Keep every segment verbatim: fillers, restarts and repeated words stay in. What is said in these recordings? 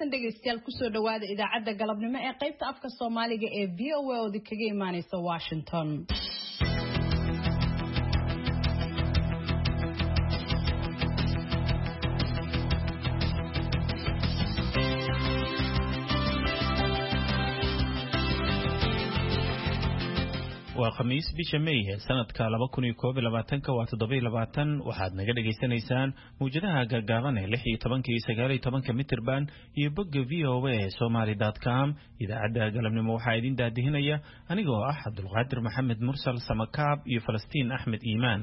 wanaagsan dhageystayaal ku soo dhawaada idaacadda galabnimo ee qaybta afka Soomaaliga ee V O A oo kaga imaanaysa Washington. waa khamiis bisha May sanadka laba kun iyo koob iyo labaatan waa toddoba iyo labaatan waxaad naga dhageysanaysaan muujadaha gaagaaban ee lix iyo toban iyo sagaal iyo toban mitir band iyo bogga v o a somali dot com idaacadda galabnimo waxaa idin daadihinaya anigoo ah Cabdulqaadir Maxamed Mursal Samakaab iyo Falastiin Axmed Iimaan.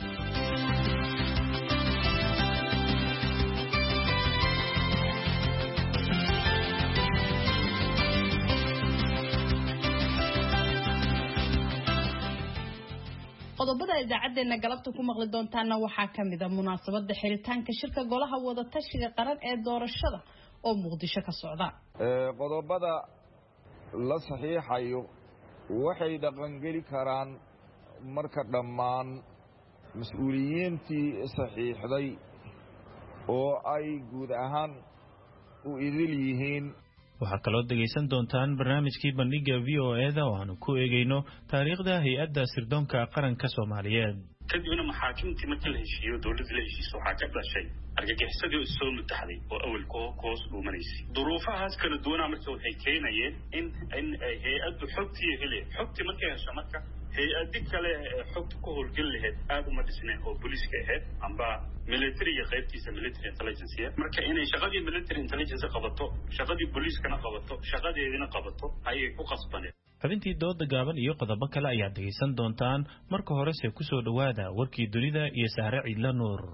qodobada idaacadeena galabta ku maqli doontaana waxaa kamid ah munaasabada xiritaanka shirka golaha wada tashiga qaran ee doorashada oo Muqdisho ka socda. ee qodobada la saxiixayo waxay dhaqan gali karaan marka dhammaan mas'uuliyiintii saxiixday oo ay guud ahaan u idil yihiin. waxaa kaloo dhageysan doontaan barnaamijkii bandhiga V O A da oo aanu ku eegayno taariikhda hay'adda sirdoonka qaranka Soomaaliyeed. kadibna maxaakiimtii markii la heshiiyo dawladda la heshiiso waxaa ka dhashay argagixisadii soo mutaxday oo awal koo koos dhuumanaysa. duruufahaas kala duwanaa marka waxay keenayeen in in hay'addu xogtii hele xogtii markay hesho marka hay'addi kale xogta ku howlgal lahayd aad uma dhisneen oo booliiska ahayd amba military qaybtiisa military intelligence marka inay shaqadii military intelligence qabato shaqadii booliiskana qabato shaqadeedina qabato ayay ku qasbaneen. xubintii dooda gaaban iyo qodobo kale ayaad dhageysan doontaan marka hore se ku soo dhawaada warkii dunida iyo Sahre Ciidla Nuur.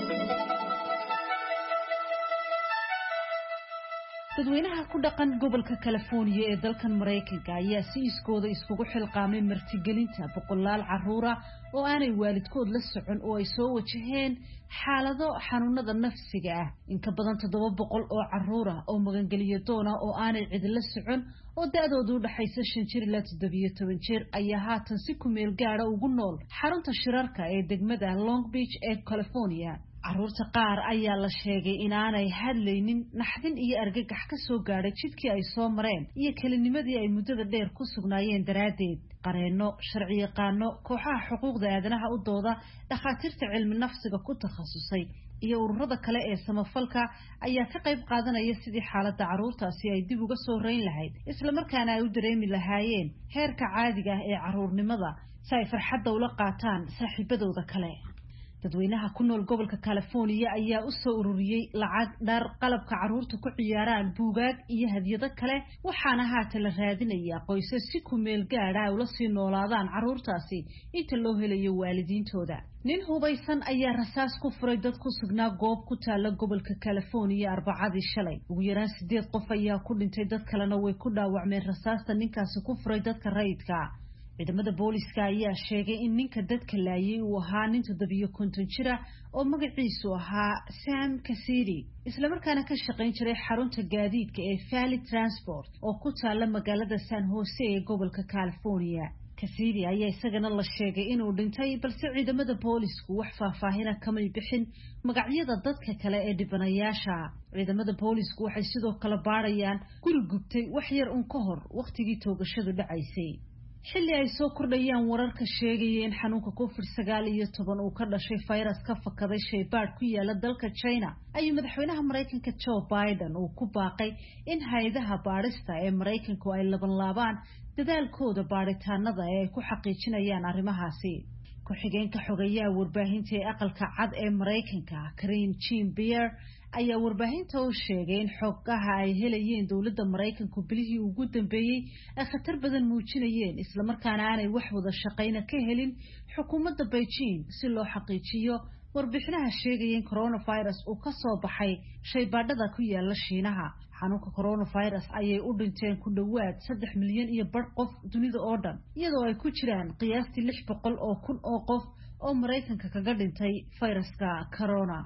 dadweynaha ku dhaqan gobolka California ee dalkan Mareykanka ayaa si iskooda iskugu xilqaamay martigelinta boqolaal carruur ah oo aanay waalidkood la socon oo ay soo wajaheen xaalado xanuunada nafsiga ah. in ka badan toddoba boqol oo carruur ah oo magangeliyo doona oo aanay cid la socon oo da'doodu u dhaxaysa shan jir ilaa toddoba iyo toban jir ayaa haatan si ku meel gaar ah ugu nool xarunta shirarka ee degmada Long Beach ee California. carruurta qaar ayaa la sheegay in aanay hadlaynin naxdin iyo argagax ka soo gaadhay jidkii ay soo mareen iyo kelinimadii ay muddada dheer ku sugnaayeen daraaddeed. qareenno sharci yaqaano kooxaha xuquuqda aadanaha u dooda dhakhaatiirta cilmi nafsiga ku takhasusay iyo ururada kale ee samafalka ayaa ka qayb qaadanaya sidii xaaladda carruurtaasi ay dib uga soo reyn lahayd isla markaana ay u dareemi lahaayeen heerka caadiga ah ee carruurnimada si ay farxadda ula qaataan saaxiibadooda kale. dadweynaha ku nool gobolka California ayaa u soo ururiyay lacag dhar qalabka carruurta ku ciyaaraan buugaag iyo hadiyado kale waxaana haatan la raadinayaa qoysas si ku meel gaar ah ula sii noolaadaan carruurtaasi inta loo helayo waalidiintooda. nin hubaysan ayaa rasaas ku furay dad ku sugnaa goob ku taala gobolka California Arbacadii shalay. ugu yaraan sideed qof ayaa ku dhintay dad kalena way ku dhaawacmeen rasaasta ninkaasi ku furay dadka rayidka. ciidamada booliska ayaa sheegay in ninka dadka laayay uu ahaa nin toddoba iyo konton jir ah oo magaciisu ahaa Sam Cassidy isla markaana ka shaqayn jiray xarunta gaadiidka ee Valley Transport oo ku taala magaalada San Jose ee gobolka California. Cassidy ayaa isagana la sheegay inuu dhintay balse ciidamada boolisku wax faahfaahin ah kama bixin magacyada dadka kale ee dhibanayaasha. ciidamada boolisku waxay sidoo kale baarayaan guri gubtay wax yar un ka hor waqtigii toogashadu dhacaysay. xilli ay soo kordhayaan wararka sheegaya in xanuunka covid sagaal iyo toban uu ka dhashay virus ka fakaday shaybaadh ku yaala dalka China ayuu madaxweynaha Mareykanka Joe Biden uu ku baaqay in hay'adaha baarista ee Mareykanku ay laban laabaan dadaalkooda baaritaanada ee ay ku xaqiijinayaan arrimahaasi. ku-xigeenka xogayaha warbaahinta ee aqalka cad ee Mareykanka Karine Jean-Pierre ayaa warbaahinta u sheegay in xogaha ay helayeen dawladda Mareykanku bilihii ugu dambeeyay ay khatar badan muujinayeen isla markaana aanay wax wada shaqayna ka helin xukuumadda Beijing si loo xaqiijiyo warbixinaha sheegaya in coronavirus uu ka soo baxay shaybaadhada ku yaala Shiinaha. xanuunka coronavirus ayay u dhinteen ku dhawaad saddex milyan iyo bar qof dunida oo dhan iyadoo ay ku jiraan qiyaastii lix boqol oo kun oo qof oo Mareykanka kaga dhintay fayraska corona.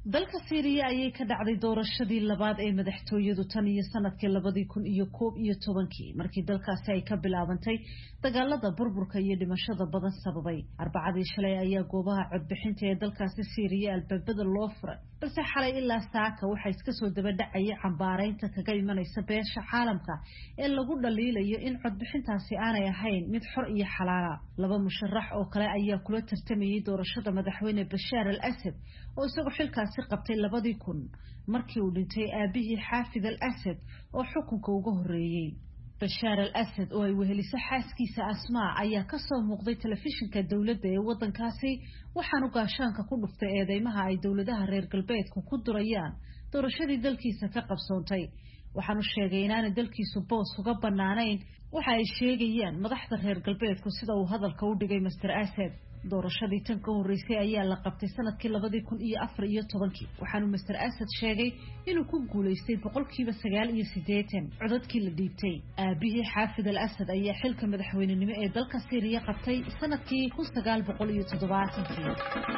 dalka Syria ayay ka dhacday doorashadii labaad ee madaxtooyadu tan iyo sanadkii labadii kun iyo koob iyo tobankii markii dalkaasi ay ka bilaabantay dagaalada burburka iyo dhimashada badan sababay arbacadii shalay ayaa goobaha codbixinta ee dalkaasi Syria albaabada loo furay balse xalay ilaa saaka waxa iska soo daba dhacay cambaareynta kaga imanaysa beesha caalamka ee lagu dhaliilayo in codbixintaasi aanay ahayn mid xor iyo xalaal ah laba musharax oo kale ayaa kula tartamayay doorashada madaxweyne Bashar al-Assad oo isagoo xilkaasi qabtay labadii kun markii uu dhintay aabihii Xaafid al-Assad oo xukunka uga horeeyay Bashar al-Assad oo ay weheliso xaaskiisa Asmaa ayaa ka soo muuqday telefishinka dawladda ee wadankaasi waxaanu gaashaanka ku dhuftay eedeymaha ay dawladaha reer galbeedku ku durayaan doorashadii dalkiisa ka qabsoontay waxaanu sheegay inaanay dalkiisu boos uga banaanayn waxa ay sheegayaan madaxda reer galbeedku sida uu hadalka u dhigay Mister Assad doorashadii tan ka horeysay ayaa la qabtay sanadkii labadii kun iyo afar iyo tobankii waxaanu Mister Assad sheegay inuu ku guuleystay boqolkiiba sagaal iyo siddeetan codadkii la dhiibtay aabihii Xaafid al-Assad ayaa xilka madaxweynenimo ee dalka Syria qabtay sanadkii kun sagaal boqol iyo toddobaatankii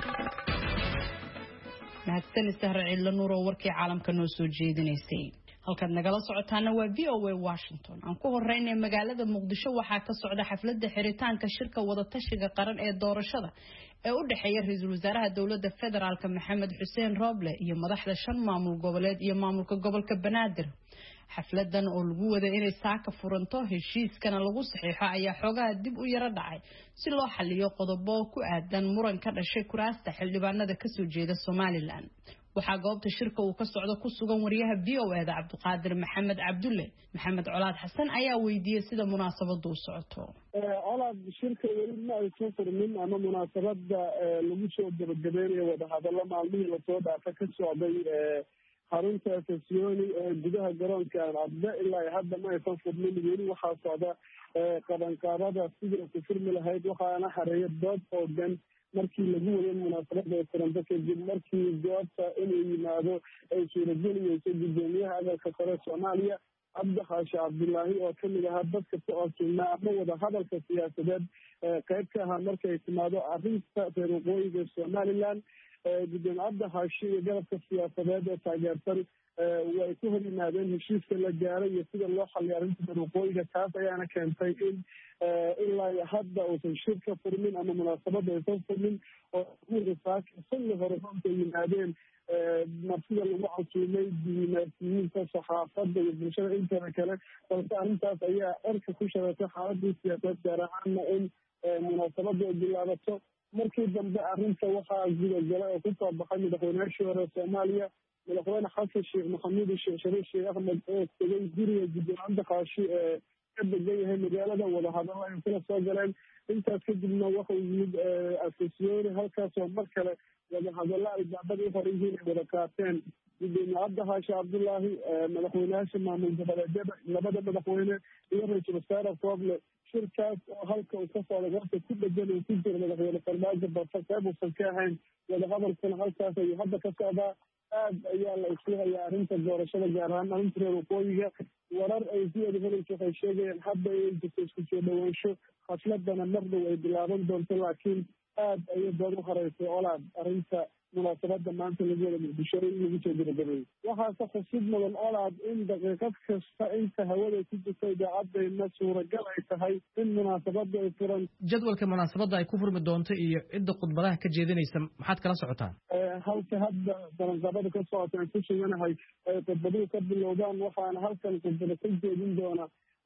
mahadsan Sahra Ciidla Nuur oo warkii caalamka noo soo jeedinaysay halkaad nagala socotaana waa V O A Washington aan ku horeynay magaalada Muqdisho waxaa ka socda xafladda xiritaanka shirka wada tashiga qaran ee doorashada ee u dhaxeeya ra'iisul wasaaraha dawladda federaalka Maxamed Xuseen Roble iyo madaxda shan maamul goboleed iyo maamulka gobolka Banaadir xafladan oo lagu wada inay saaka furanto heshiiskana lagu saxiixo ayaa xogaha dib u yara dhacay si loo xalliyo qodobo ku aadan muran ka dhashay kuraasta xildhibaanada ka soo jeeda Somaliland waxaa goobta shirka uu ka socdo ku sugan wariyaha V O A da Cabdiqaadir Maxamed Cabdulle Maxamed Colaad Xasan ayaa weydiiyay sida munaasabadu u socoto colaad shirka weli ma ay soo furmin ama munaasabada lagu soo gabagabeeyo wada hadallo maalmihii la soo dhaafay ka socday xarunta sesiyoni ee gudaha garoonka Alcadda ilaa hadda ma aysan furmin weli waxaa socda qabanqaabada sidii ku furmi lahayd waxaana xareeyay dood oogan markii lagu waday munaasabada furanto kadib markii goobta inuu yimaado ay suuragelinayso gudoomiyaha aqalka sare Soomaaliya Cabdi Xaashi Cabdullaahi oo kamid ahaa dadka ku oosina ama wada hadalka siyaasadeed qayb ka ahaa markay timaado arrinta reer waqooyiga Somaliland gudoomiye Cabdi Xaashi iyo garabka siyaasadeed ee taageersan way ku hor yimaadeen heshiiska la gaaray iyo sida loo xalliyo arrinta reer waqooyiga taas ayaana keentay in ilaa hadda uusan shirka furmin ama munaasabada aysan furmin oo xilli hore runta yimaadeen martida lagu casuumay diimaasiyiinta saxaafadda iyo bulshada inteeda kale balse arrintaas ayaa erka ku shareetay xaaladii siyaasadeed gaar ahaana in munaasabada ay bilaabato markii dambe arrinta waxaa gudagalay oo kusoo baxay madaxweynayaashii hore Soomaaliya madaxweyne xasan sheekh maxamuud sheekh shariif sheekh axmed oo tegay guriga gudoomiye Cabdi Xaashi ee ka degan yahay magaalada wada hadallo ay kula soo galeen intaas kadibna waxa uu yimid asesiyoni halkaasoo mar kale wada hadallo ay daabadii hore yihiin ay wada qaateen gudoomiye Cabdi Xaashi Cabdullaahi madaxweynayaasha maamul goboleedyada labada madaxweyne iyo ra'iisul wasaare Roble shirkaas oo halka uu ka socda goobta ku dhegan uu ku jiro madaxweyne farmaajo balse qayb uusan ka ahayn wada hadalkana halkaas ayuu hadda ka socdaa aad ayaa la isku hayaa arrinta doorashada gaar ahaan arrinta reer waqooyiga warar ay si wada helayso waxay sheegayaan hadda ay jirto isku soo dhawaansho xafladana mar dhow ay bilaaban doonto laakiin aad ayay dood u horeysay colaad arrinta munaasabada maanta lagu wada Muqdisho in lagu soo gabagabeeyo waxaase xusid mudan colaad in daqiiqad kasta inta hawada ku jirta idaacadayna suuragal ay tahay in munaasabada ay furan jadwalka munaasabada ay ku furmi doonto iyo cidda khudbadaha ka jeedinaysa maxaad kala socotaan halka hadda balanqaabada ka socota aan ku suganahay ay khudbaduhu ka bilowdaan waxaana halkan khudbada ka jeedin doona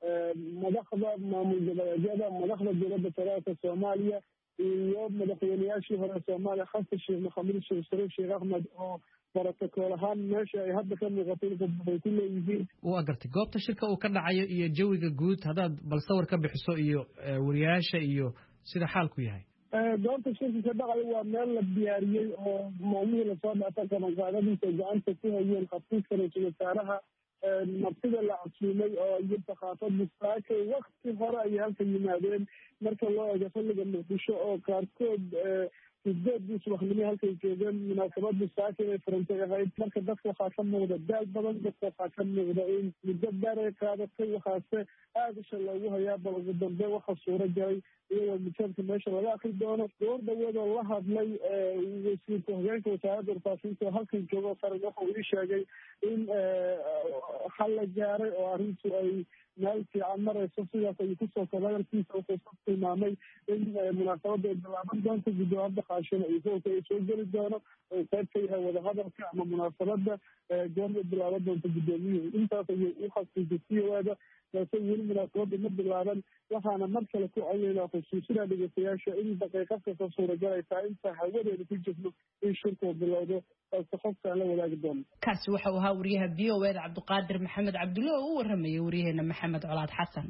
madaxda maamul goboleedyada madaxda dowladda federaalka Soomaaliya iyo madaxweynayaashii hore Soomaaliya xasan sheekh maxamuud sheekh shariif sheekh axmed oo barakool ahaan meesha ay hadda ka muuqato in khudbada ku leeyihiin waa gartay goobta shirka uu ka dhacayo iyo jawiga guud haddaad bal sawir ka bixiso iyo wariyaasha iyo sida xaalku yahay goobta shirka ka dhacayo waa meel la diyaariyey oo maalmihii lasoo dhaafay qabanqaadadiisa gacanta ku hayeen xafiiska ra'iisul wasaaraha martida la casuumay oo iyo saxaafadda saakay wakti hore ayay halka yimaadeen marka loo eego xilliga Muqdisho oo qaarkood sideedii subaxnimo halkay joogeen munaasabadii saaka inay furantay ahayd marka dadka waxaa ka muuqda daal badan dadka waxaa ka muuqda in muddo dheer ay qaadatay waxaase aada isha loogu hayaa bal ugu dambe waxa suuro galay iyadoo mijaabka meesha laga akri doono goor dhaweedoo la hadlay wasiirka hoggaanka wasaaradda warfaafinta oo halkan joogo qaran waxa uu ii sheegay in xal la gaaray oo arrintu ay meel fiican marayso sidaas ayuu kusoo koobay hadalkiisa wuxuu tilmaamay in munaasabadda ay bilaaban doonto guddoomada qaashada iyo howlka ay soo geli doono oo qayb ka yahay wadahadalka ama munaasabadda goorma bilaaban doonto guddoomiyuhu intaas ayay u khasisay siyawaada balse weli munaasabadda ma bilaaban waxaana mar kale ku codeynaa xusuusinaa dhegeystayaasha in daqiiqad kasta suuragal ay tahay inta hawadeeda ku jirno in shirkuu bilowdo balse qofkaan la wadaagi doono kaasi waxau ahaa wariyaha v o eda cabdiqaadir maxamed cabdulle oo u waramayay waryaheena maxamed colaad xasan.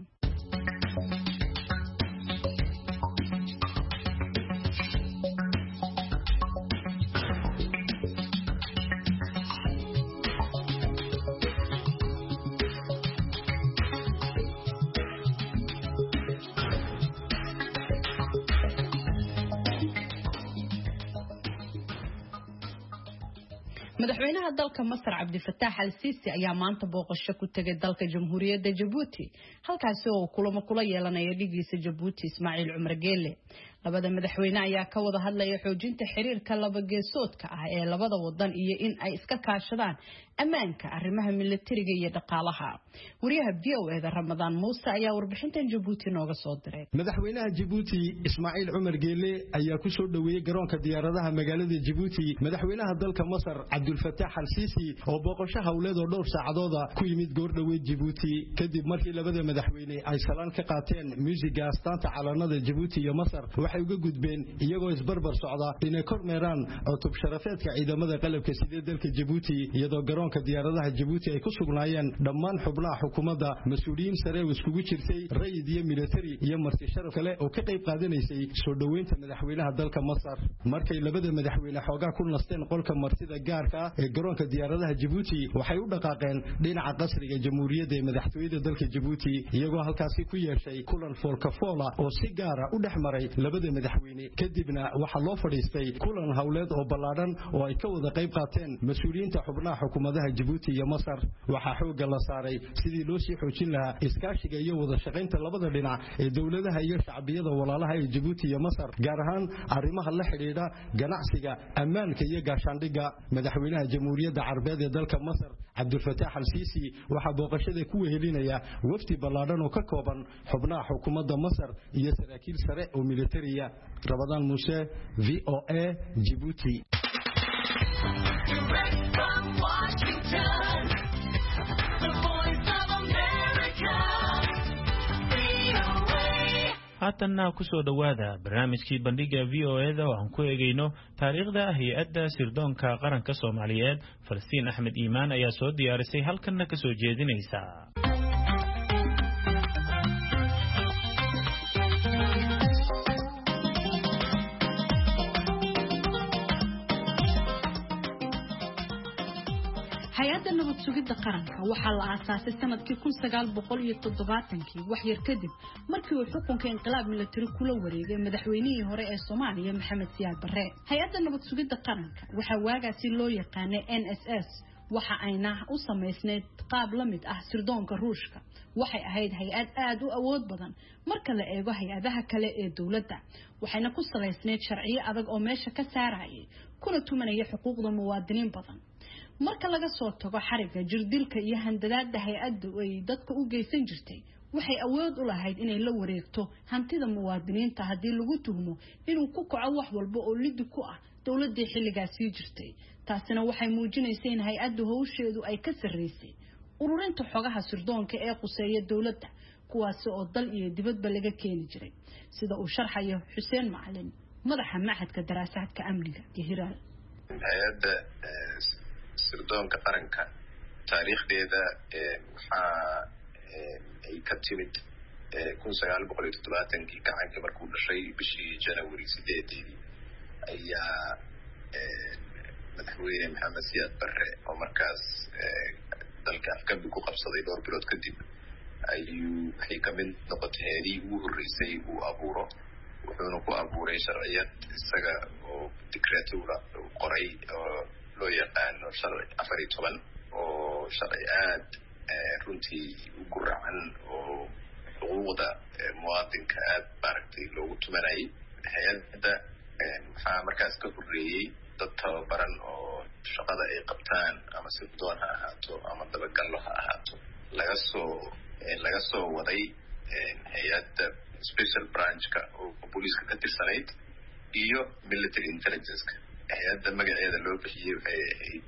madaxweynaha dalka Masar Cabdifataax al-Siisi ayaa maanta booqasho ku tagay dalka Jamhuuriyadda Djibouti halkaas oo kulamo kula yeelanaya dhigiisa Djibouti Ismaaciil Cumar Geelle. labada madaxweyne ayaa ka wada hadlaya xoojinta xiriirka laba geesoodka ah ee labada wadan iyo in ay iska kaashadaan ammaanka arrimaha militariga iyo dhaqaalaha. wariyaha V O E-da Ramadaan Muuse ayaa warbixintan Djibouti nooga soo diray. madaxweynaha Djibouti Ismaaciil Cumar Geelle ayaa ku soo dhaweeyay garoonka diyaaradaha magaalada Djibouti madaxweynaha dalka Masar Cabdifataax al-Siisi oo booqasho hawleed oo dhowr saacadood ku yimid goor dhaweed Djibouti kadib markii labada madaxweyne ay salaan ka qaateen muusiga astaanta calanada Djibouti iyo Masar waxay uga gudbeen iyagoo isbarbar socda inay kormeeraan cutub sharafeedka ciidamada qalabka sida dalka Djibouti iyadoo garoonka diyaaradaha Djibouti ay ku sugnaayeen dhammaan xubnaha xukuumadda mas'uuliyiin sare oo iskugu jirtay rayid iyo military iyo marti sharaf kale oo ka qayb qaadanaysay soo dhaweynta madaxweynaha dalka Masar markay labada madaxweyne xoogaa ku nasteen qolka martida gaarka ah ee garoonka diyaaradaha Djibouti waxay u dhaqaaqeen dhinaca qasriga jamhuuriyadda ee madaxtooyada dalka Djibouti iyagoo halkaasi ku yeeshay kulan foolka-foola oo si gaar ah u dhexmaray labada madaxweyne kadibna waxa loo fadhiistay kulan hawleed oo ballaaran oo ay ka wada qayb qaateen mas'uuliyiinta xubnaha xukuumadaha Djibouti iyo Masar waxa xooga la saaray sidii loo sii xoojin lahaa iskaashiga iyo wada shaqaynta labada dhinac ee dawladaha iyo shacbiyada walaalaha ee Djibouti iyo Masar gaar ahaan arrimaha la xiriira ganacsiga ammaanka iyo gaashaandhigga madaxweynaha jamhuuriyadda Carabeed ee dalka Masar Cabdifataax al-Siisi waxa booqashada ku wehelinaya wafdi ballaaran oo ka kooban xubnaha xukuumadda Masar iyo saraakiil sare oo military Ramadaan Muuse V O A Djibouti. haatanna ku soo dhawaada barnaamijkii bandhiga V O E-da oo aan ku eegayno taariikhda hay-adda sirdoonka qaranka Soomaaliyeed. Falastiin Axmed Iimaan ayaa soo diyaarisay halkanna ka soo jeedinaysa. hay-adda nabad sugidda qaranka waxaa la aasaasay sanadkii kun sagaal boqol iyo toddobaatankii wax yar kadib markii uu xukunka inqilaab militari kula wareegay madaxweynihii hore ee Soomaaliya Maxamed Siyaad Barre. hay-adda nabad sugidda qaranka waxaa waagaasi loo yaqaanay N S S waxa ayna u samaysneyd qaab la mid ah sirdoonka Ruushka. waxay ahayd hay-ad aad u awood badan marka la eego hay-adaha kale ee dawladda waxayna ku salaysneyd sharciyo adag oo meesha ka saarayay kuna tumanaya xuquuqda muwaadiniin badan. marka laga soo tago xariga jirdilka iyo handadaada hay-addu ay dadka u geysan jirtay waxay awood u lahayd inay la wareegto hantida muwaadiniinta haddii lagu tuhmo inuu ku kaco wax walba oo lidi ku ah dawladda xilligaasi jirtay. taasina waxay muujinaysay in hay-addu hawsheedu ay ka sarreysay ururinta xogaha sirdoonka ee quseeya dawladda kuwaas oo dal iyo dibadba laga keeni jiray sida uu sharxayo Xuseen Macalin madaxa Machadka Daraasaadka Amniga ee Hiral. hay-adda sirdoonka qaranka taariikhdeeda waxaa ay ka timid kun sagaal boqol iyo toddobaatankii gacankii markuu dhashay bishii January sideedeedii ayaa madaxweyne Maxamed Siyaad Barre oo markaas dalka afkambi ku qabsaday dhowr bilood kadib ayuu waxay ka mid noqotay heedii ugu horreysay uu abuuro wuxuuna ku abuuray sharciyad isaga oo dictatura qoray oo loo yaqaano sharci afar iyo toban oo sharci aad runtii u guracan oo xuquuqda muwaadinka aad maaragtay loogu tumanayay hay-adda waxaa markaas ka horreeyey dad tababaran oo shaqada ay qabtaan ama sirdoon ha ahaato ama dabagallo ha ahaato laga soo laga soo waday hay-adda special branchka oo booliiska ka tirsanayd iyo military intelligence-ka hay-adda magaceeda loo bixiyey waxay ahayd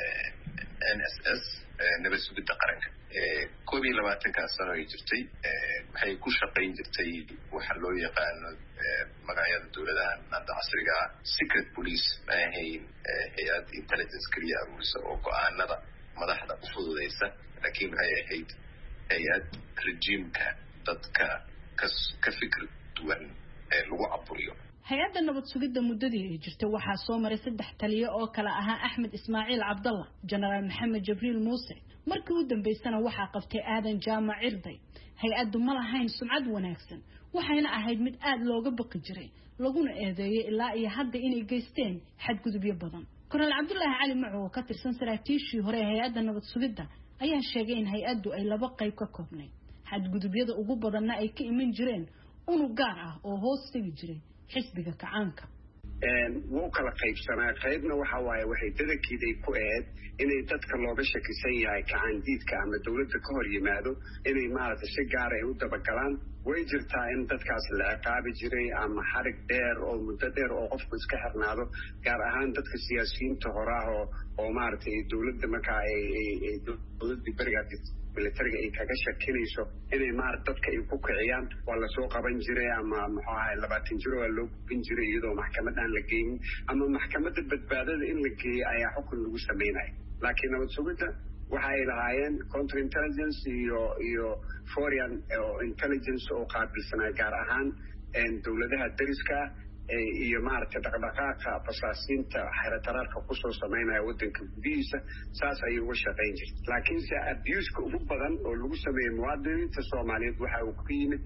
n s s nabad sugidda qaranka koob iyo labaatankaas sano ay jirtay waxay ku shaqayn jirtay waxa loo yaqaano magacyada dowladahan hadda casriga ah secret police ma ahayn hay-ad intelligence keliya aruurisa oo go-aanada madaxda u fududaysa laakiin waxay ahayd hay-ad rejiimka dadka ka ka fikir duwan ee lagu caburiyo. hay-adda nabad sugidda muddadii ay jirtay waxaa soo maray saddex taliye oo kala ahaa axmed ismaaciil cabdalla jenaraal maxamed jibriil muuse markii u dambeysana waxaa qabtay aadan jaamac cirday hay-addu ma lahayn sumcad wanaagsan waxayna ahayd mid aad looga baqi jiray laguna eedeeyay ilaa iyo hadda inay geysteen xadgudubyo badan. korneyl cabdulaahi cali macu oo ka tirsan saraakiishii hore ee hay-adda nabad sugidda ayaa sheegay in hay-addu ay laba qayb ka koobnayd xadgudubyada ugu badanna ay ka iman jireen unug gaar ah oo hoos tegi jiray xisbiga kacaanka. wuu kala qaybsanaa qaybna waxa waaye waxay dadankeeday ku ahayd inay dadka looga shakisan yahay kacaan diidka ama dawladda ka hor yimaado inay maaragtay si gaara ay u dabagalaan way jirtaa in dadkaas la ciqaabi jiray ama xarig dheer oo muddo dheer oo qofku iska xirnaado gaar ahaan dadka siyaasiyiinta hore ah oo oo maaragtay dawladda markaa ay dawladdii berigaa militariga ay kaga shakinayso inay maar dadka ay ku kiciyaan waa lasoo qaban jiray ama muxuu ahay labaatan jiro waa loo gubin jiray iyadoo maxkamad aan la geynin ama maxkamadda badbaadada in la geeyey ayaa xukun lagu sameynaya laakiin nabad sugidda waxa ay lahaayeen counter intelligence iyo iyo foreign intelligence oo qaabilsanaa gaar ahaan dawladaha dariska iyo maaragtay dhaqdhaqaaqa basaasiinta xerataraarka kusoo sameynaya waddanka gudihiisa saas ayay uga shaqayn jirtay laakiinse abuuska ugu badan oo lagu sameeyey muwaadiniinta soomaaliyeed waxa uu ku yimid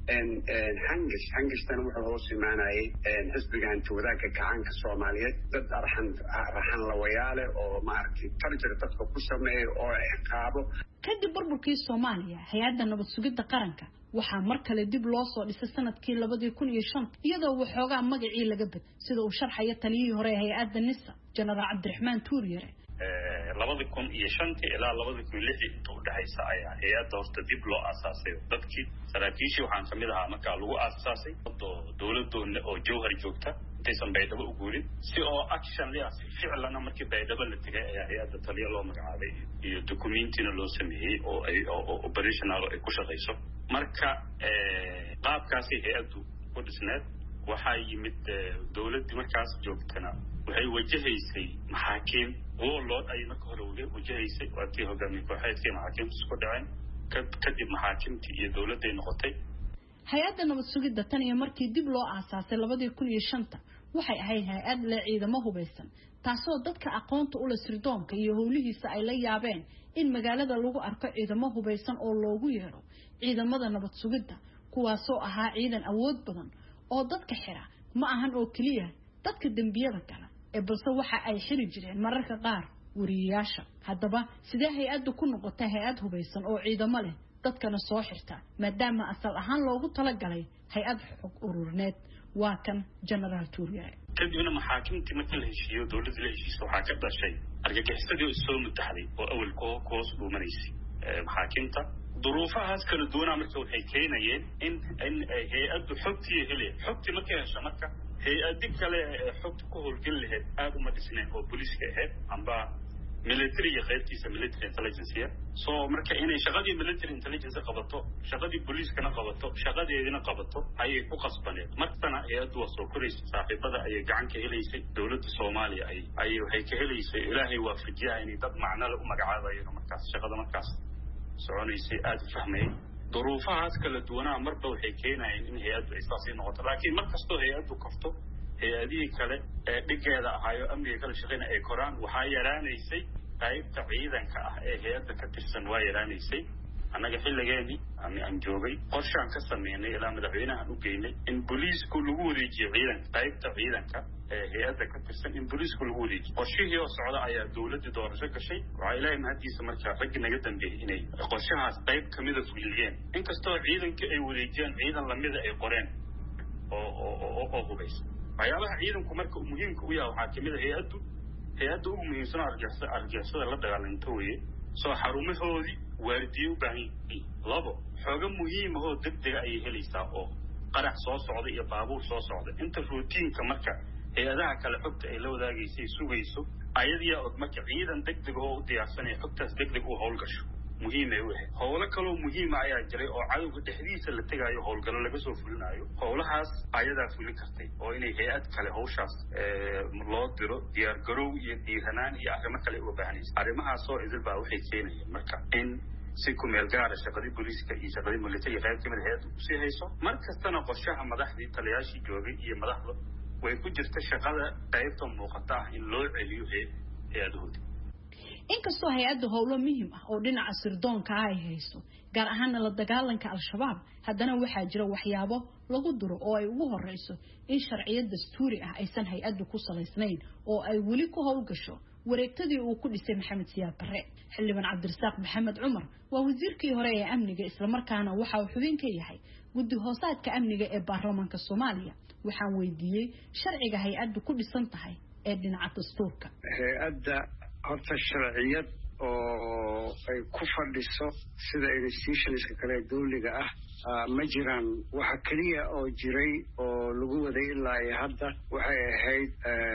hangash hangashtan wuxuu hoos imaanayay xisbiga hantiwadaagka kacaanka soomaaliyeed dad arxan raxan lawayaale oo maaragtay tarjar dadka ku sameeya oo ciqaabo. kadib burburkii soomaaliya hay-adda nabad sugidda qaranka waxaa mar kale dib loo soo dhisay sanadkii labadii kun iyo shan iyadoo waxoogaa magacii laga bad sida uu sharxaya taliyihii hore ee hay-adda nisa jenaraal cabdiraxmaan tuuryare. labadii kun iyo shantii ilaa labadii kun iyo lixdii inta u dhexaysa ayaa hay-adda horta dib loo aasaasay dadkii saraakiishii waxaan kamid ahaa markaa lagu aasaasay dowladoona oo jawhar joogta intaysan baydhabo u guurin si oo action liya si ficlana markii baydhabo la tegay ayaa hay-adda taliya loo magacaabay iyo documentina loo sameeyey oo ay operational ay ku shaqayso marka qaabkaasi hay-addu ku dhisneed waxaa yimid dowladdii markaas joogtana waxay wajahaysay maxaakiim warlord ay marka hore wajahaysay waatii hogaamiye kooxeedkii maxaakiimta isku dhaceen kadib maxaakimtii iyo dowladday noqotay. hay-adda nabad sugidda tan iyo markii dib loo aasaasay labadii kun iyo shanta waxay ahayd hay-ad leh ciidamo hubaysan taasoo dadka aqoonta ula sirdoonka iyo howlihiisa ay la yaabeen in magaalada lagu arko ciidamo hubaysan oo loogu yeero ciidamada nabad sugidda kuwaasoo ahaa ciidan awood badan oo dadka xira ma ahan oo keliya dadka dembiyada gala ee balse waxa ay xiri jireen mararka qaar wariyayaasha. haddaba sidee hay-addu ku noqotay hay-ad hubaysan oo ciidamo leh dadkana soo xirta maadaama asal ahaan loogu talagalay hay-ad xog ururineed? waa kan jenaraal tuuryare. kadibna maxaakimtii markii la heshiiyo dowladda la heshiiso waxaa ka dhashay argagixisadii soo mutaxday oo awalka hoos dhuumanaysay maxaakimta. duruufahaas kala duwanaa marka waxay keenayeen in in hay-addu xogtii hele xogtii markay hesho marka hay-adi kale xogta ku howlgeli lahayd aada uma dhisnayn oo booliiska ahayd amba military iyo qaybtiisa military intelligence so marka inay shaqadii military intelligence qabato shaqadii booliiskana qabato shaqadeedina qabato ayay ku qasbaneed. markana hay-addu waa soo koraysay saaxiibada ayay gacan ka helaysay dowladda soomaaliya ay ayay waxay ka helaysay ilaahay waafajiyaa inay dad macnale u magacaabayeen markaas shaqada markaas soconaysay aada u fahmayay. duruufahaas kala duwanaa marba waxay keenayeen in hay-addu ay saasii noqoto laakiin mar kastoo hay-addu kafto hay-adihii kale ee dhigeeda ahaayo amniga kala shaqeyna ay koraan waxaa yaraanaysay qaybta ciidanka ah ee hay-adda ka tirsan waa yaraanaysay annaga xilligeeni aan joogay qorshaan ka sameynay ilaa madaxweynahan u geynay in booliisku lagu wareejiyo ciidanka qaybta ciidanka ee hay'adda ka tirsan in booliisku lagu wareejiyo qorshihii oo socda ayaa dawladda doorasho gashay waxaa ilaahay mahadiisa markaa raggi naga dambeeyey inay qorshahaas qayb kamida fuliyeen inkastoo ciidanka ay wareejiyaan ciidan lamida ay qoreen oo oo oo hubaysan waxyaabaha ciidanku marka muhiimka u yahay waxaa kamid ah hay-addu hay-adda ugu muhiimsan argagixisada argagixisada la dagaalanto weeye soo xarumahoodii waardiye u baahan yihiin labo xooga muhiim ahoo degdega ayay helaysaa oo qarax soo socda iyo baabuur soo socda inta routiinka marka hay-adaha kale xogta ay la wadaagaysay sugayso ayadiyaa og marka ciidan degdeg oo u diyaarsanaya xogtaas degdeg u howlgasho muhiimay u ahayd howlo kaloo muhiima ayaa jiray oo cadowga dhexdiisa la tegaayo howlgallo laga soo fulinayo howlahaas ayadaa fulin kartay oo inay hay-ad kale hawshaas loo diro diyaargarow iyo dhiiranaan iyo arrimo kale uga baahanaysa arrimahaasoo idil baa waxay keenayeen marka in si ku meel gaara shaqadii booliiska iyo shaqadii militariga qayb kamid hay-adda usii hayso mar kastana qorshaha madaxdii taliyaashii joogay iyo madaxda way ku jirta shaqada qaybta muuqata ah in loo celiyo hay-adahooda inkastoo hay-adda howlo muhiim ah oo dhinaca sirdoonka ah ay hayso gaar ahaana la dagaalanka al-shabaab haddana waxaa jira waxyaabo lagu duro oo ay ugu horeyso in sharciyad dastuuri ah aysan hay-addu ku salaysnayn oo ay weli ku howlgasho wareegtadii uu ku dhisay maxamed siyaad barre xildhibaan cabdirasaaq maxamed cumar waa wasiirkii hore ee amniga islamarkaana waxa uu xubin ka yahay guddi hoosaadka amniga ee baarlamaanka soomaaliya waxaan weydiiyey sharciga hay-addu ku dhisan tahay ee dhinaca dastuurka hay-adda horta sharciyad oo ay ku fadhiso sida institutionska kale dawliga ah ma jiraan waxa keliya oo jiray oo lagu waday ilaa iyo hadda waxay ahayd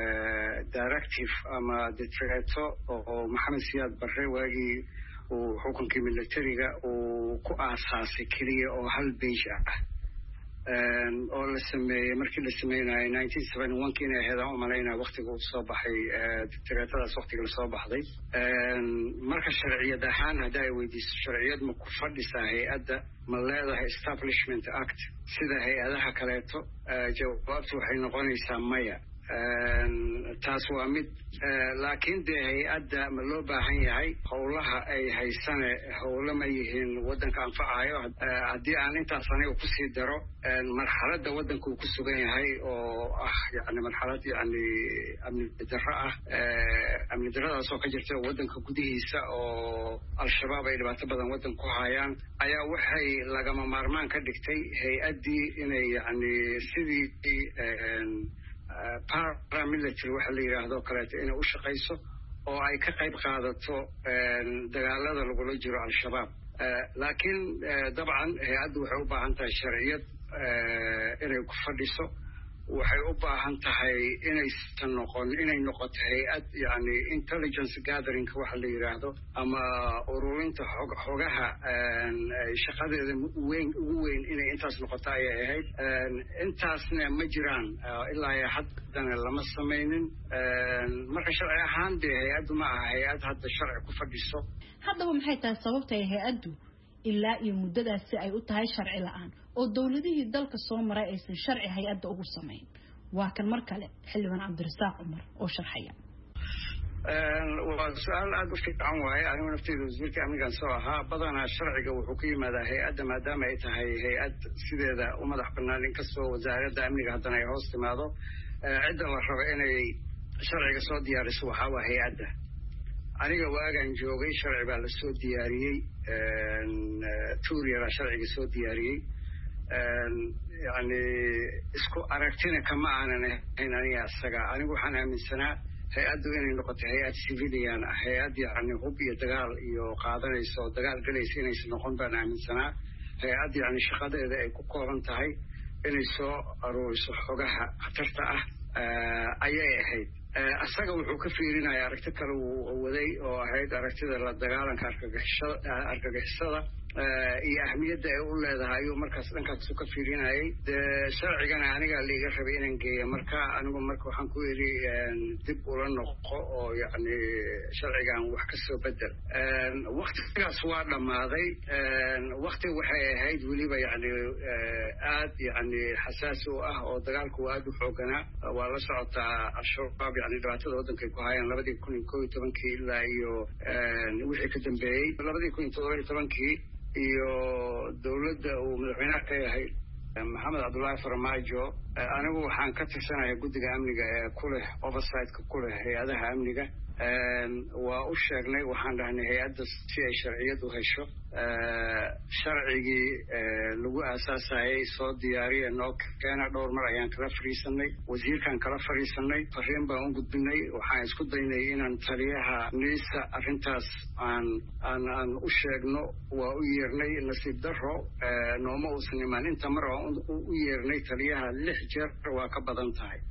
directive ama decreto oo maxamed siyaad barre waagii uu xukunkii militariga uu ku aasaasay keliya oo hal beige ah oo la sameeyey markii la sameynayay nineteen seventy one ki inay ahayd aan umalaynaa waktiga uu soo baxay decretadaas waktiga lasoo baxday marka sharciyad ahaan hadda ay weydiiso sharciyad ma ku fadhisaa hay-adda ma leedahay establishment act sida hay-adaha kaleeto jawaabtu waxay noqonaysaa maya taas waa mid laakiin dee hay-adda ma loo baahan yahay howlaha ay haysane howlo ma yihiin waddanka anfacayo haddii aan intaas aniga kusii daro marxaladda waddanka uu ku sugan yahay oo ah yani marxalad yani amni darro ah amni darradaas oo ka jirta waddanka gudihiisa oo al-shabaab ay dhibaato badan waddan ku hayaan ayaa waxay lagama maarmaan ka dhigtay hay-addii inay yani sidii paramilitary waxa la yidhaahdo kaleeto inay u shaqayso oo ay ka qayb qaadato dagaalada lagula jiro al-shabaab laakiin dabcan hay-addu waxay u baahan tahay sharciyad inay ku fadhiso waxay u baahan tahay inaysan noqon inay noqoto hay-ad yani intelligence gatheringka waxa la yidhaahdo ama ururinta xog xogaha shaqadeeda weyn ugu weyn inay intaas noqoto ayay ahayd intaasna ma jiraan ilaa iyo haddana lama samaynin marka sharci ahaan dee hay-addu ma aha hay-ad hadda sharci ku fadhiso haddaba maxay tahay sababta ay hay-addu ilaa iyo muddadaasi ay u tahay sharci la-aan oo dawladihii dalka soo maray aysan sharci hay-adda ugu samayn waa kan mar kale xildhibaan cabdirasaaq cumar oo sharxaya waa su-aal aada u fiican waaye anigu nafteyda wasiirka amnigan soo ahaa badanaa sharciga wuxuu ka yimaadaa hay-adda maadaama ay tahay hay-ad sideeda u madax banaan inkastoo wasaaradda amniga haddana ay hoos timaado cidda la rabo inay sharciga soo diyaariso waxaa waa hay-adda aniga waagaan joogay sharci baa lasoo diyaariyey tuuriyabaa sharciga soo diyaariyey yani isku aragtina kama aanan ahayn aniga isaga anigu waxaan aaminsanaa hay-addu inay noqoto hay-ad civilian ah hay-ad yani hub iyo dagaal iyo qaadanaysa oo dagaal galaysa inaysan noqon baan aaminsanaa hay-ad yani shaqadeeda ay ku kooban tahay inay soo aruuriso xogaha khatarta ah ayay ahayd isaga wuxuu ka fiirinaya aragti kale uu waday oo ahayd aragtida la dagaalanka argagixisada iyo ahmiyadda ay u leedahay ayuu markaas dhankaasu ka fiirinayay dee sharcigana anigaa laiga rabay inaan geeya marka anigu marka waxaan ku yidhi dib ula noqo oo yani sharcigan wax ka soo bedel waktigaas waa dhammaaday wakti waxay ahayd weliba yani aad yani xasaasi u ah oo dagaalku aad u xooganaa waa la socotaa al-shabaab yani dhibaatada waddanka ay ku hayaan labadii kun iyo koo iyo tobankii ilaa iyo wixii ka dambeeyey labadii kun iyo toddoba iyo tobankii iyo dowladda uu madaxweynaha ka yahay maxamed cabdullaahi farmaajo anigu waxaan ka tirsanahay guddiga amniga ee ku leh oversight-ka ku leh hay-adaha amniga waa u sheegnay waxaan dhahnay hay-adda si ay sharciyad u hesho sharcigii lagu aasaasayay soo diyaariya noo keena dhowr mar ayaan kala fadhiisanay wasiirkaan kala fadhiisanay fariin baan u gudbinay waxaan isku daynay inaan taliyaha niisa arrintaas aan aan aan u sheegno waa u yeernay nasiib daro nooma uusan imaan inta mar waan u yeernay taliyaha lix jeer waa ka badan tahay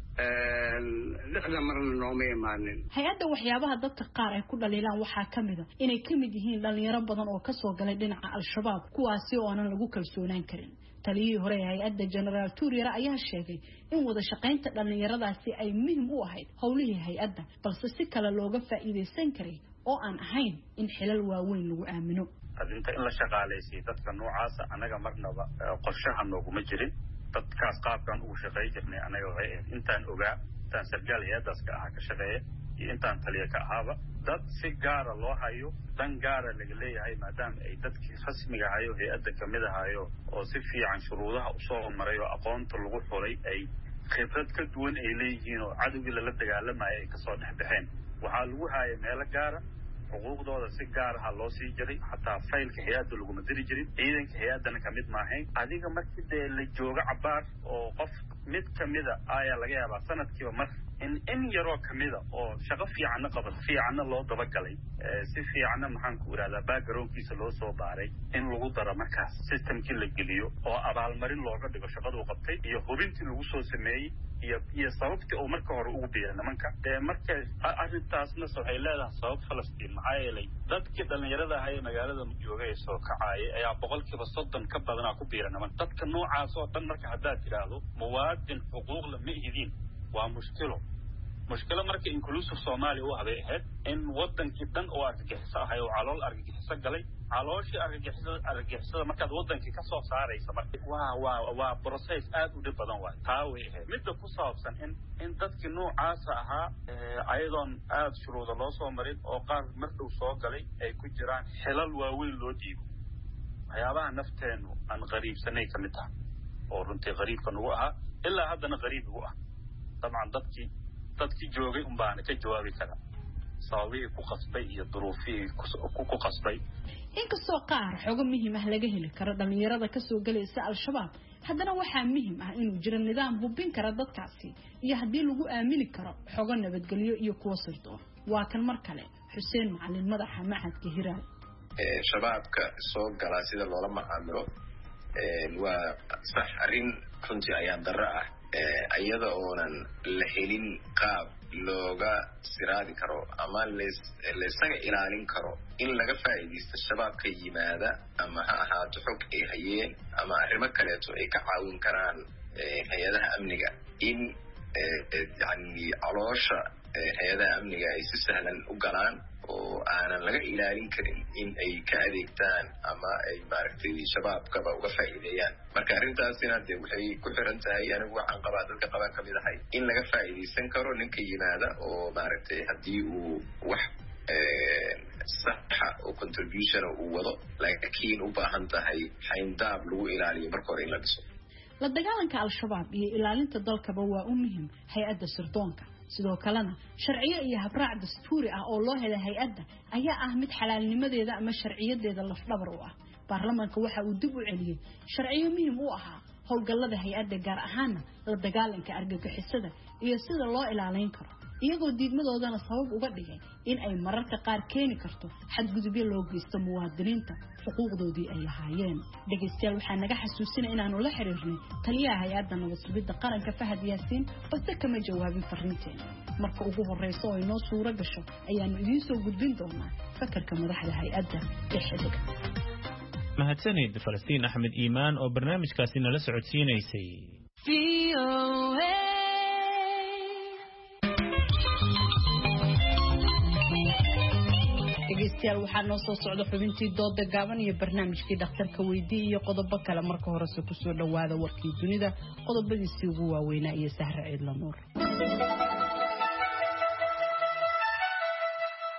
lixda marna nooma imaanin hay-adda waxyaabaha dadka qaar ay ku dhaliilaan waxaa ka mid a inay ka mid yihiin dhalinyaro badan oo kasoo galay dhinaca al-shabaab kuwaasi oo aanan lagu kalsoonaan karin taliyihii hore ee hay-adda generaal turyara ayaa sheegay in wada shaqaynta dhalinyaradaasi ay muhim u ahayd howlihii hay-adda balse si kale looga faa'iidaysan karay oo aan ahayn in xilal waaweyn lagu aamino adinta in la shaqaalaysiyo dadka noocaasa anaga marnaba qorshaha nooguma jirin dadkaas qaabkaan ugu shaqeey jirnay anaga waxay ahayd intaan ogaa intaan sargaal hay-addaas ka ahaa ka shaqeeya iyo intaan taliya ka ahaaba dad si gaara loo hayo dan gaara laga leeyahay maadaama ay dadkii rasmiga hayo hay-adda kamid ahayo oo si fiican shuruudaha usoo maray oo aqoonta lagu xulay ay khibrad ka duwan ay leeyihiin oo cadowgii lala dagaalamayo ay kasoo dhex baxeen waxaa lagu haaya meelo gaara xuquuqdooda si gaaraha loo sii jiray xataa faylka hay-adda laguma diri jirin ciidanka hay-addana kamid maahayn adiga markii dee la joogo cabaar oo qof mid kamida ayaa laga yaabaa sanadkiiba mar in in yaroo kamida oo shaqo fiicanna qabat fiicanna loo dabagalay si fiicanna maxaan ku idhahdaa backgroundkiisa loo soo baaray in lagu daro markaas systemkii la geliyo oo abaalmarin looga dhigo shaqaduu qabtay iyo hubintii lagu soo sameeyey iyo iyo sababtii uu marka hore ugu biiray nimanka dee marka arrintaasna waxay leedahay sabab falastiin maxaa yeelay dadkii dhalinyarada ahaa ee magaalada joogay ee soo kacaayay ayaa boqolkiiba soddon ka badanaa ku biira niman dadka noocaas oo dhan marka haddaad tidhaahdo muwaadin xuquuqla ma ihidiin waa mushkilo mushkilo marka inclusive Soomaaliya u habay ahayd in wadankii dhan oo argagixiso ahay oo calool argagixiso galay calooshii argagixisada argagixisada markaad wadankii ka soo saaraysa marka waa waa waa process aad u dhib badan waay taa way ahayd midda ku saabsan in in dadkii noocaas ahaa ayadoon aad shuruudo loo soo marin oo qaar mar dhow soo galay ay ku jiraan xilal waaweyn loo dhiibo waxyaabaha nafteenu aan qariibsanay ka mid tahay oo runtii qariibka nagu ahaa ilaa haddana qariib ugu ah dabcan dadkii dadkii joogay un baana ka jawaabi kara sababihii ku qasbay iyo duruufihii ku qasbay inkastoo qaar xogo muhiim ah laga heli karo dhalinyarada kasoo galaysa al-shabaab haddana waxaa muhiim ah inuu jiro nidaam hubin kara dadkaasi iyo haddii lagu aamini karo xogo nabadgelyo iyo kuwa sirdoon waa kan mar kale xuseen macalin madaxa macadka hiraal shabaabka soo galaa sida loola macaamilo waa sax arrin runtii ayaan darro ah iyada oonan la helin qaab looga siraadi karo ama laysaga ilaalin karo in laga faa'iidaysto shabaabka yimaada ama ha ahaato xog ay hayeen ama arrimo kaleeto ay ka caawin karaan hay-adaha amniga in yani caloosha hay-adaha amniga ay si sahlan u galaan oo aanan laga ilaalin karin in ay ka adeegtaan ama ay maaragtay shabaabkaba uga faa'iideeyaan marka arrintaasina dee waxay ku xiran tahay anigu waxaan qabaa dadka qabaan kamid ahay in laga faa'iidaysan karo ninka yimaada oo maaragtay haddii uu wax saxa oo contribution uu wado laakiin u baahan tahay xayndaab lagu ilaaliyo marka hore in la dhiso la dagaalanka al-shabaab iyo ilaalinta dalkaba waa u muhiim hay-adda sirdoonka sidoo kalena sharciyo iyo habraac dastuuri ah oo loo helay hay-adda ayaa ah mid xalaalnimadeeda ama sharciyadeeda lafdhabar u ah baarlamaanka waxa uu dib u celiyey sharciyo muhiim u ahaa howlgallada hay-adda gaar ahaana la dagaalanka argagixisada iyo sida loo ilaalin karo iyagoo diidmadoodana sabab uga dhigay in ay mararka qaar keeni karto xadgudubyo loo geysto muwaadiniinta xuquuqdoodii ay lahaayeen dhegaystayaal waxaa naga xasuusinaya inaanu la xiriirnay taliyaha hay-adda nabad sugidda qaranka Fahad Yaasiin balse kama jawaabin fariinteena marka ugu horeysa oo inoo suuro gasho ayaanu idiin soo gudbin doonaa fakarka madaxda hay-adda ee xidhiidha mahadsanid Falastiin Axmed Iimaan oo barnaamijkaasi nala socodsiinaysay dhegeystayaal waxaa noo soo socda xubintii dooda gaaban iyo barnaamijkii dhakhtarka weydii iyo qodobo kale marka horese kusoo dhawaada warkii dunida qodobadiisii ugu waaweynaa iyo Sahra Ciidla Nuur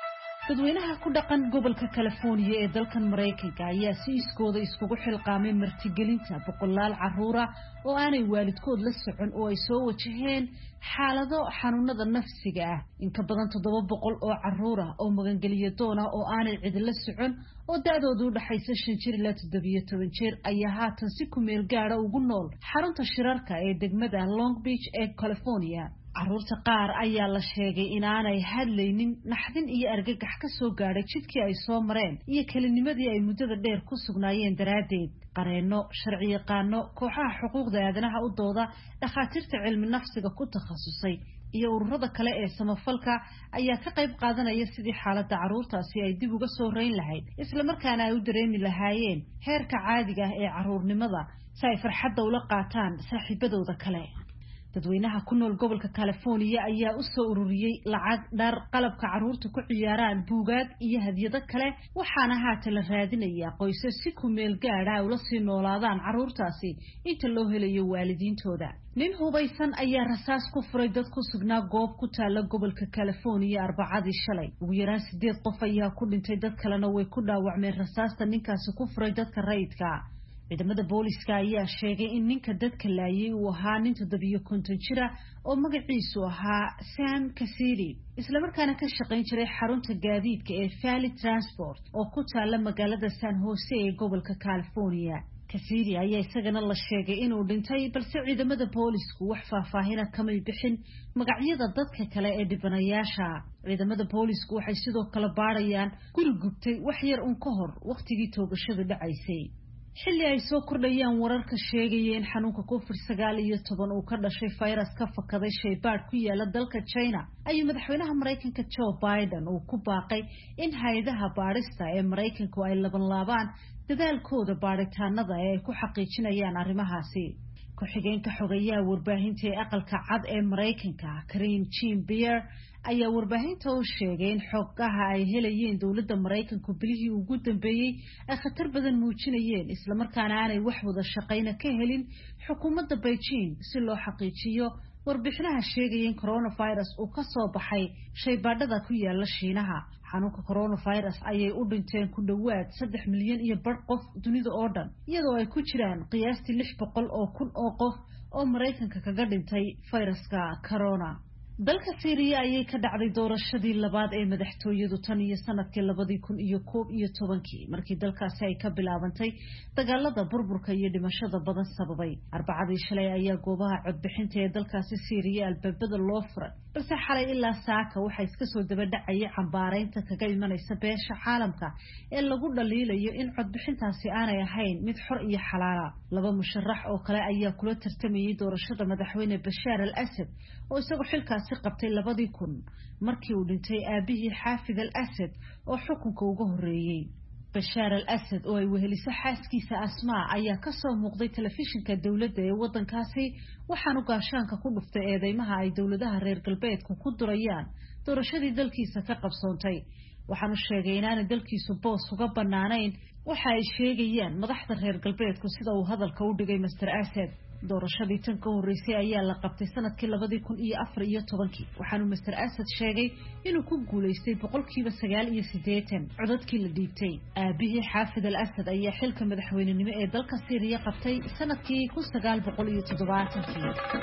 dadweynaha ku dhaqan gobolka California ee dalkan Mareykanka ayaa si iskooda iskugu xilqaamay martigelinta boqolaal caruura oo aanay waalidkood la socon oo ay soo wajaheen xaalado xanuunada nafsiga ah in ka badan toddoba boqol oo caruur ah oo magangeliyo doona oo aanay cid la socon oo da'doodu u dhaxaysa shan jir ilaa toddoba toban jir ayaa haatan si ku meel gaar ah ugu nool xarunta shirarka ee degmada Long Beach ee California. caruurta qaar ayaa la sheegay inaanay hadlaynin naxdin iyo argagax ka soo gaadhay jidkii ay soo mareen iyo kelinimadii ay muddada dheer ku sugnaayeen daraadeed. qareeno sharci yaqaano kooxaha xuquuqda aadanaha u dooda dhakhaatiirta cilmi nafsiga ku takhasusay iyo ururada kale ee samafalka ayaa ka qayb qaadanaya sidii xaaladda caruurtaasi ay dib uga soo reyn lahayd isla markaana ay u dareemi lahaayeen heerka caadiga ah ee caruurnimada si ay farxadda ula qaataan saaxiibadooda kale. dadweynaha ku nool gobolka California ayaa u soo ururiyay lacag dhar qalabka caruurta ku ciyaaraan buugaag iyo hadiyado kale waxaana haatan la raadinayaa qoysas si ku meel gaar ah ula sii noolaadaan caruurtaasi inta loo helayo waalidiintooda. nin hubaysan ayaa rasaas ku furay dad ku sugnaa goob ku taala gobolka California arbacadii shalay. ugu yaraan sideed qof ayaa ku dhintay dad kalena way ku dhaawacmeen rasaasta ninkaasi ku furay dadka rayidka. ciidamada booliska ayaa sheegay in ninka dadka laayay uu ahaa nin toddobiyo konton jira oo magaciisu ahaa Sam Cassidy isla markaana ka shaqayn jiray xarunta gaadiidka ee Valley Transport oo ku taala magaalada San Jose ee gobolka California. Cassidy ayaa isagana la sheegay inuu dhintay balse ciidamada boolisku wax faahfaahin ah kama bixin magacyada dadka kale ee dhibanayaasha. ciidamada boolisku waxay sidoo kale baarayaan guri gubtay wax yar un ka hor waqtigii toogashadu dhacaysay. xilli ay soo kordhayaan wararka sheegaya in xanuunka covid sagaal iyo toban uu ka dhashay virus ka fakaday shaybaadh ku yaala dalka China ayuu madaxweynaha Mareykanka Joe Biden uu ku baaqay in hay'adaha baarista ee Mareykanku ay laban laabaan dadaalkooda baaritaanada ee ay ku xaqiijinayaan arrimahaasi. ku-xigeenka xogayaha warbaahinta ee aqalka cad ee Mareykanka Karine Jean-Pierre ayaa warbaahinta u sheegay in xogaha ay helayeen dowladda Mareykanku bilihii ugu dambeeyay ay khatar badan muujinayeen isla markaana aanay wax wada shaqayna ka helin xukuumadda Beijing si loo xaqiijiyo warbixinaha sheegaya in coronavirus uu ka soo baxay shaybaadhada ku yaala Shiinaha. xanuunka coronavirus ayay u dhinteen ku dhawaad saddex milyan iyo bar qof dunida oo dhan iyadoo ay ku jiraan qiyaastii lix boqol oo kun oo qof oo Mareykanka kaga dhintay fayraska corona. dalka Syria ayay ka dhacday doorashadii labaad ee madaxtooyadu tan iyo sanadkii labadii kun iyo koob iyo tobankii markii dalkaasi ay ka bilaabantay dagaalada burburka iyo dhimashada badan sababay. arbacadii shalay ayaa goobaha codbixinta ee dalkaasi Syria albaabada loo furay balse xalay ilaa saaka waxay iska soo daba dhacayay cambaareynta kaga imanaysa beesha caalamka ee lagu dhaliilayo in codbixintaasi aanay ahayn mid xor iyo xalaal ah. laba musharax oo kale ayaa kula tartamayay doorashada madaxweyne Bashar al-Assad oo isagu xilkaas qabtay labadii kun markii uu dhintay aabihii Xaafid al-Assad oo xukunka uga horeeyay. Bashar al-Assad oo ay weheliso xaaskiisa Asmaa ayaa ka soo muuqday telefishinka dawladda ee wadankaasi waxaanu gaashaanka ku dhuftay eedeymaha ay dawladaha reer galbeedku ku durayaan doorashadii dalkiisa ka qabsoontay. waxaanu sheegay inaanay dalkiisu boos uga banaanayn waxa ay sheegayaan madaxda reer galbeedku sida uu hadalka u dhigay Mister Assad. doorashadii tan ka horeysay ayaa la qabtay sanadkii labadii kun iyo afar iyo tobankii waxaanu Mister Assad sheegay inuu ku guuleystay boqolkiiba sagaal iyo siddeetan codadkii la dhiibtay. aabihii Xaafid al-Assad ayaa xilka madaxweynenimo ee dalka Syria qabtay sanadkii kun sagaal boqol iyo toddobaatankii.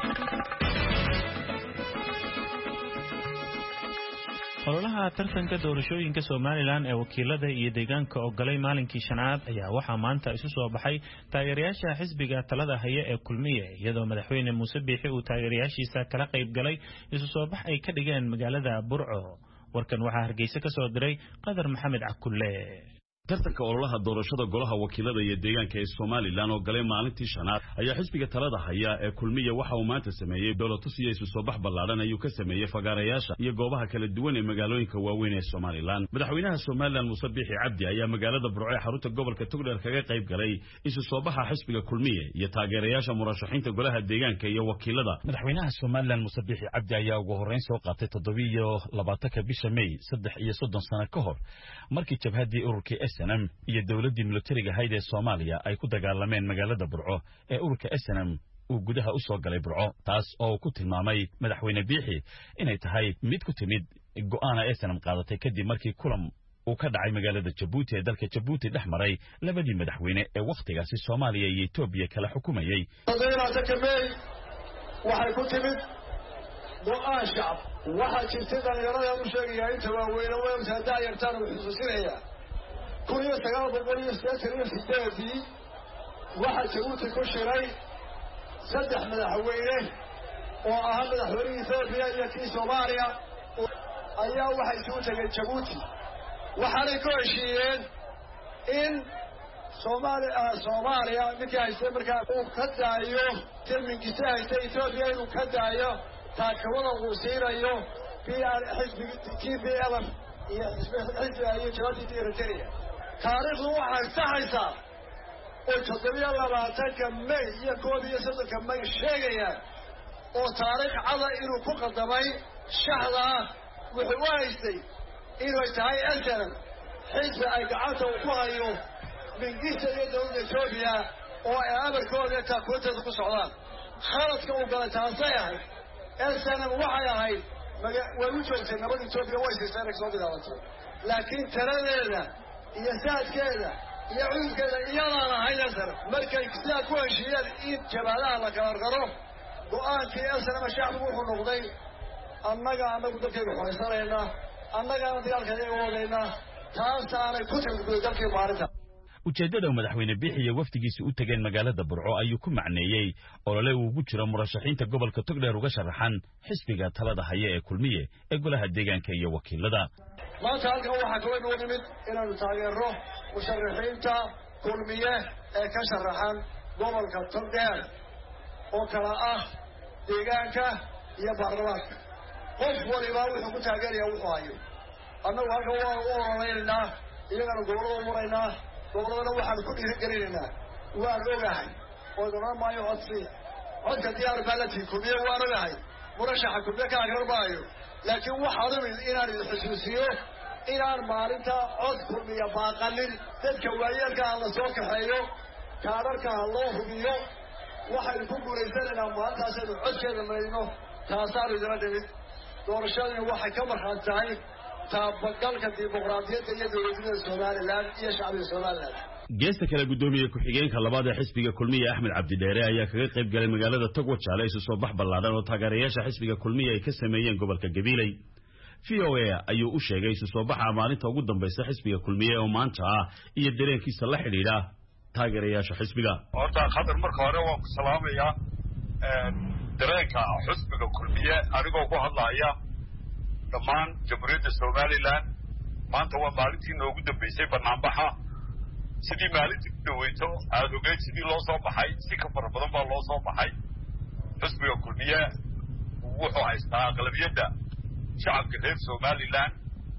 ololaha tartanka doorashooyinka Somaliland ee wakiilada iyo deegaanka oo galay maalinkii shanaad ayaa waxaa maanta isu soo baxay taageerayaasha xisbiga talada haya ee Kulmiye iyadoo madaxweyne Muuse Biixi uu taageerayaashiisa kala qayb galay isu soo bax ay ka dhigeen magaalada Burco. warkan waxaa Hargeysa ka soo diray Qadar Maxamed Cakulle. tartanka ololaha doorashada golaha wakiilada iyo deegaanka ee Somaliland oo galay maalintii shanaad ayaa xisbiga talada haya ee Kulmiye waxa uu maanta sameeyay dowladtus iyo isu soo bax ballaaran ayuu ka sameeyay fagaarayaasha iyo goobaha kala duwan ee magaalooyinka waaweyn ee Somaliland. madaxweynaha Somaliland Muuse Biixi Cabdi ayaa magaalada Burco ee xarunta gobolka Togdheer kaga qayb galay isu soo baxa xisbiga Kulmiye iyo taageerayaasha murashaxiinta golaha deegaanka iyo wakiilada. madaxweynaha Somaliland Muuse Biixi Cabdi ayaa ugu horeyn soo qaatay toddoba iyo labaatanka bisha May saddex iyo soddon sano ka hor markii jabhadii ururkii S N M iyo dawladii militariga ahayd ee Soomaaliya ay ku dagaalameen magaalada Burco ee ururka S N M uu gudaha u soo galay Burco taas oo ku tilmaamay madaxweyne Biixi inay tahay mid ku timid go'aana esanam qaadatay kadib markii kulan uu ka dhacay magaalada Jabuuti ee dalka Jabuuti dhex maray labadii madaxweyne ee waqtigaasi Soomaaliya iyo Itoobiya kala xukumayay waxay ku timid go'aan shacab waxa jirtay dhalinyarada u sheegaya inta waaweyn weelka daayartaan u xusuusinaya kun iyo sagaal boqol iyo siddeetan iyo siddeed waxa Jabuuti ku shiray saddex madaxweyne oo ah madaxweynaha Itoobiya iyo kii Soomaaliya ayaa waxay soo tagay Jabuuti waxaanay ku heshiiyeen in Soomaaliya Soomaaliya midkii haystay markaa uu ka daayo tilminkiisa haystay Itoobiya inuu ka daayo taakawada uu siinayo P R xisbiga T P L F iyo xisbiga iyo jabhadda Eritrea taariikhdu waxay saxaysaa oo toddobiyo labaatanka May iyo koob iyo soddonka May sheegayaan oo taariikh cada inuu ku qadamay shaxda wuxuu u haystay inuu tahay asalan xisbi ay gacanta ku hayo mingiisa iyo dowladda Itoobiya oo ay amarkooda taakuunteeda ku socdaan khaladka uu galay taasay ahayd asalan waxay ahayd way u joogtay nabad Itoobiya way siisay soo bilaabatay laakiin taladeeda iyo saadkeeda iyo cudurkeeda iyadaan ahayd asalan markay sidaa ku heshiiyeen in jabhadaha la kala garo go'aankii asalan shacabku wuxuu noqday annaga annagu dadkayga xoreysanaynaa annagaana dagaalkayaga wadaynaa taasaanay ku timid dalkii maalinta ujeedada madaxweyne bixiye waftigiisa u tageen magaalada Burco ayuu ku macneeyay olole uu ugu jiro murashaxiinta gobolka Togdheer uga sharaxan xisbiga talada haya ee kulmiye ee golaha deegaanka iyo wakiilada maanta halkan waxaa kala noo nimid inaanu taageero musharaxiinta kulmiye ee ka sharaxan gobolka Togdheer oo kala ah deegaanka iyo baarlamaanka qof waliba wuxuu ku taageerayaa wuxuu hayo annagu halkan waa u ololeynaa iyagana gobolada maraynaa goboladana waxaan ku dhiirigelinaynaa waan ogahay oo doonaan maayo codsi codka diyaar balati kulmiye waan ogahay murashaxa kulmiye ka agarmaayo laakiin waxaan umid inaan idin xusuusiyo inaan maalinta cod kulmiye baaqanin dadka waayeelka ha la soo kaxeeyo kaadharka ha loo hubiyo waxaynu ku guulaysanaynaa maalintaasaynu codkeeda marayno taasaanu idila dhimid doorashadii waxay ka markhaati tahay taabagalka dimuqraadiyadda iyo dowladnimada Soomaaliland iyo shacbiga Soomaaliland geesta kale gudoomiye ku-xigeenka labaad ee xisbiga kulmiye Axmed Cabdi Dheere ayaa kaga qayb galay magaalada Togwajaale isu soo bax ballaaran oo taageerayaasha xisbiga kulmiye ay ka sameeyeen gobolka Gabiley V O A ayuu u sheegay isu soo baxa maalinta ugu dambaysa xisbiga kulmiye oo maanta ah iyo dareenkiisa la xidhiidha taageerayaasha xisbiga horta khadar marka hore waan ku salaamayaa dareenka xisbiga kulmiye anigoo ku hadlaya dhammaan jamhuuriyadda Somaliland maanta waa maalintii noogu dambeysay barnaamijka sidii maalintii dhaweyto aad ogeyd sidii loo soo baxay si ka fara badan baa loo soo baxay xisbiga kulmiye wuxuu haystaa aqlabiyadda shacabka reer Somaliland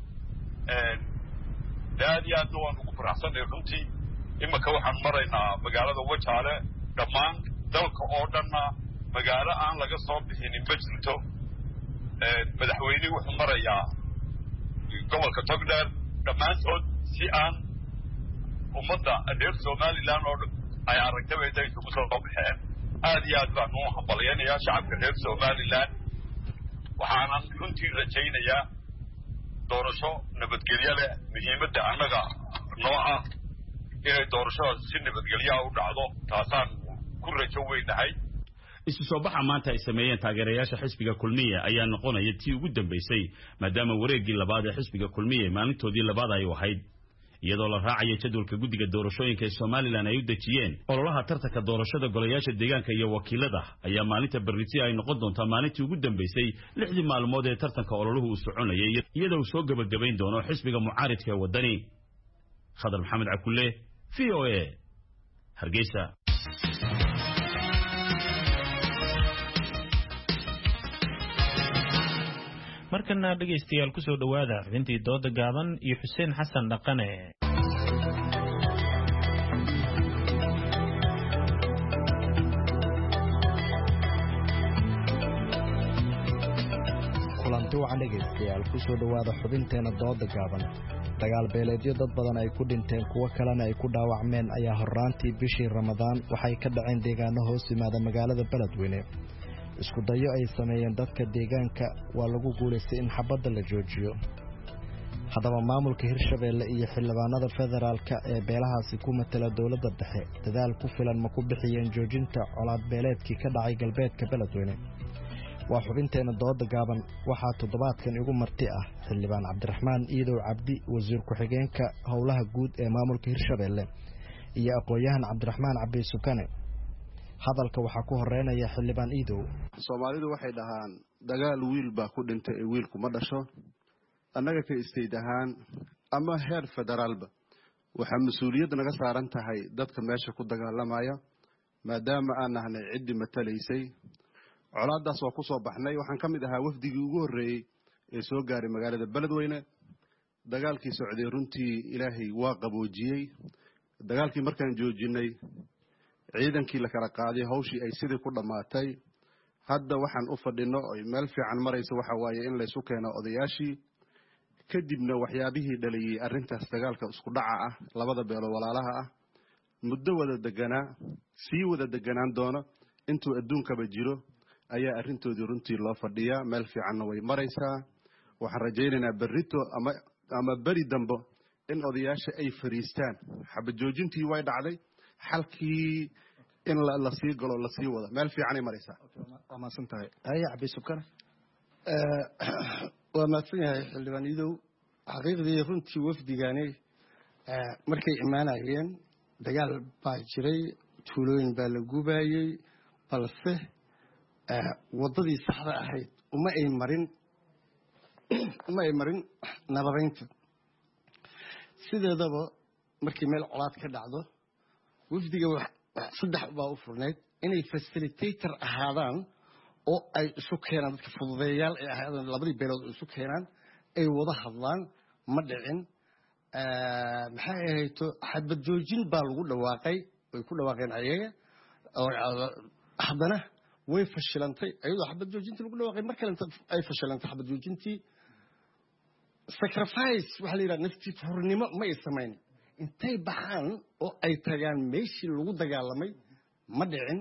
aad iyo aad waan ugu faraxsanahay runtii imika waxaan maraynaa magaalada Wajaale dhammaan dalka oo dhanna magaalo aan laga soo bixinin ma jirto madaxweyne wuxuu marayaa gobolka Togdheer dhammaantood si aan ummadda reer Somaliland oo ay aragtay ay dadku ku soo baxeen aad iyo aad baan u hambalyeynaya shacabka reer Somaliland waxaan runtii rajaynayaa doorasho nabadgelyo leh muhiimadda annaga nooca inay doorashada si nabadgelyo u dhacdo taasaan ku rajo weynahay isu soo baxa maanta ay sameeyeen taageerayaasha xisbiga kulmiye ayaa noqonaya tii ugu dambeysay maadaama wareegii labaad ee xisbiga kulmiye maalintoodii labaad ay ahayd iyadoo la raacayo jadwalka guddiga doorashooyinka ee Somaliland ay u dejiyeen ololaha tartanka doorashada golayaasha deegaanka iyo wakiilada ayaa maalinta berriti ay noqon doontaa maalintii ugu dambeysay lixdii maalmood ee tartanka ololuhu uu soconayay iyadoo soo gabagabayn doono xisbiga mucaaridka ee wadani Khadar Maxamed Cakulle V O A Hargeysa markana dhageystayaal ku soo dhawaada xubintii dooda gaaban iyo Xuseen Xasan Dhaqane kulanti wacan dhageystayaal ku soo dhawaada xubinteena dooda gaaban dagaal beeleedyo dad badan ay ku dhinteen kuwa kalena ay ku dhaawacmeen ayaa horraantii bishii Ramadaan waxay ka dhaceen deegaano hoos yimaada magaalada Beledweyne isku dayo ay sameeyeen dadka deegaanka waa lagu guulaystay in xabadda la joojiyo haddaba maamulka hirshabeelle iyo xildhibaanada federaalka ee beelahaasi ku matala dowladda dhexe dadaal ku filan ma ku bixiyeen joojinta colaad beeleedkii ka dhacay galbeedka beledweyne waa xubinteena dooda gaaban waxaa toddobaadkan igu marti ah xildhibaan cabdiraxmaan iidow cabdi wasiir ku-xigeenka howlaha guud ee maamulka hirshabeelle iyo aqoon-yahan cabdiraxmaan cabdi sukane hadalka waxaa ku horeynaya xildhibaan iidow soomaalidu waxay dhahaan dagaal wiil baa ku dhintay ee wiilku ma dhasho annaga ka istayd ahaan ama heer federaalba waxaa mas-uuliyad naga saaran tahay dadka meesha ku dagaalamaya maadaama aan nahnay ciddii matalaysay colaadaas waa ku soo baxnay waxaan ka mid ahaa wafdigii ugu horreeyey ee soo gaaray magaalada beledweyne dagaalkii socday runtii ilaahay waa qaboojiyey dagaalkii markaan joojinay ciidankii la kala qaaday hawshii ay sidii ku dhammaatay hadda waxaan u fadhino oy meel fiican maraysa waxa waaye in laysu keeno odayaashii kadibna waxyaabihii dhaliyey arrintaas dagaalka isku dhaca ah labada beelo walaalaha ah muddo wada deganaa sii wada deganaan doono intuu adduunkaba jiro ayaa arrintoodii runtii loo fadhiyaa meel fiicanna way maraysaa waxaan rajaynaynaa berrito ama ama beri dambo in odayaasha ay fariistaan xabad joojintii way dhacday xalkii in la sii galo la sii wado meel fiicanay maraysaa waa mahadsan tahay haya cabdi subkana waa mahadsan yahay xildhibaan iidow xaqiiqdii runtii wafdigani markay imaanayeen dagaal baa jiray tuulooyin baa la gubayey balse waddadii saxda ahayd uma ay marin uma ay marin nabadaynta sideedaba markii meel colaad ka dhacdo wafdiga saddex baa u furnayd inay facilitator ahaadaan oo ay isu keenaan dadka fududeeyayaal ay ahaadaan labadii beelood isu keenaan ay wada hadlaan ma dhicin maxay ahayto xabad joojin baa lagu dhawaaqay way ku dhawaaqeen ayaga haddana way fashilantay ayadoo xabad joojintii lagu dhawaaqay mar kalenta ay fashilantay xabad joojintii sacrifice waxaa la yidhaha naftii furnimo ma ay samayn intay baxaan oo ay tagaan meeshii lagu dagaalamay ma dhicin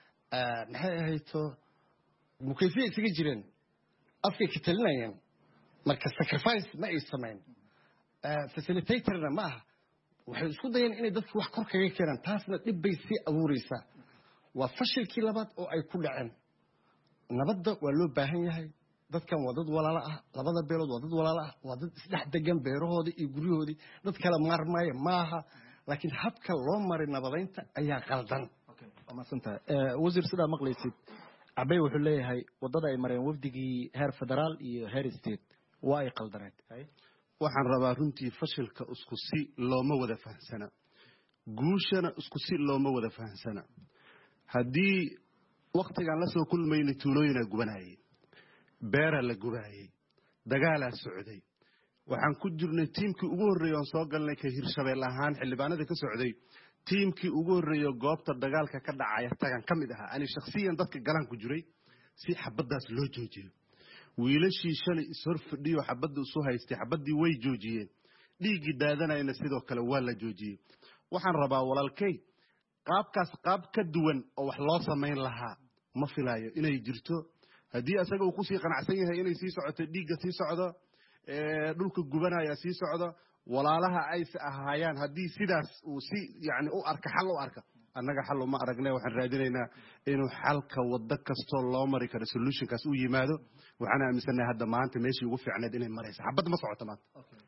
maxay ahayto mukayfiya isaga jireen afkay ka talinayeen marka sacrifice ma ay samayn facilitatorna ma aha waxay isku dayeen inay dadku wax kor kaga keenaan taasna dhib bay sii abuureysaa waa fashilkii labaad oo ay ku dhaceen nabadda waa loo baahan yahay dadkan waa dad walaalo ah labada beelood waa dad walaalo ah waa dad isdhex degan beerahoodii iyo guryahoodii dad kale maarmaya maaha laakiin habka loo maray nabadaynta ayaa qaldan waa mahadsan tahay wasiir sidaa maqlaysid cabey wuxuu leeyahay waddada ay mareen wafdigii heer federaal iyo heer state waa ay qaldaneed waxaan rabaa runtii fashilka isku si looma wada fahamsana guushana isku si looma wada fahamsana haddii waktigaan la soo kulmayna tuulooyinaa gubanayay beeraa la gubaayay dagaalaa socday waxaan ku jirnay tiimkii ugu horreeyey oon soo galnay ka hirshabeel ahaan xildhibaanada ka socday tiimkii ugu horreeyo goobta dagaalka ka dhacaya tagan ka mid ahaa ani shakhsiyan dadka galaan ku jiray si xabaddaas loo joojiyo wiilashii shalay ishor fadhiyo xabadda isu haystay xabaddii way joojiyeen dhiiggii daadanayna sidoo kale waa la joojiyey waxaan rabaa walaalkay qaabkaas qaab ka duwan oo wax loo samayn lahaa ma filaayo inay jirto haddii asaga uu kusii qanacsan yahay inay sii socoto dhiigga sii socdo dhulka gubanaya sii socdo walaalaha ays ahaayaan haddii sidaas uu si yani u arka xal u arka annaga xal uma aragne waxaan raadinaynaa inuu xalka waddo kastoo loo mari karo solutionkaas u yimaado waxaan aaminsanahay hadda maanta meeshii ugu fiicneed inay maraysa xabad ma socoto maanta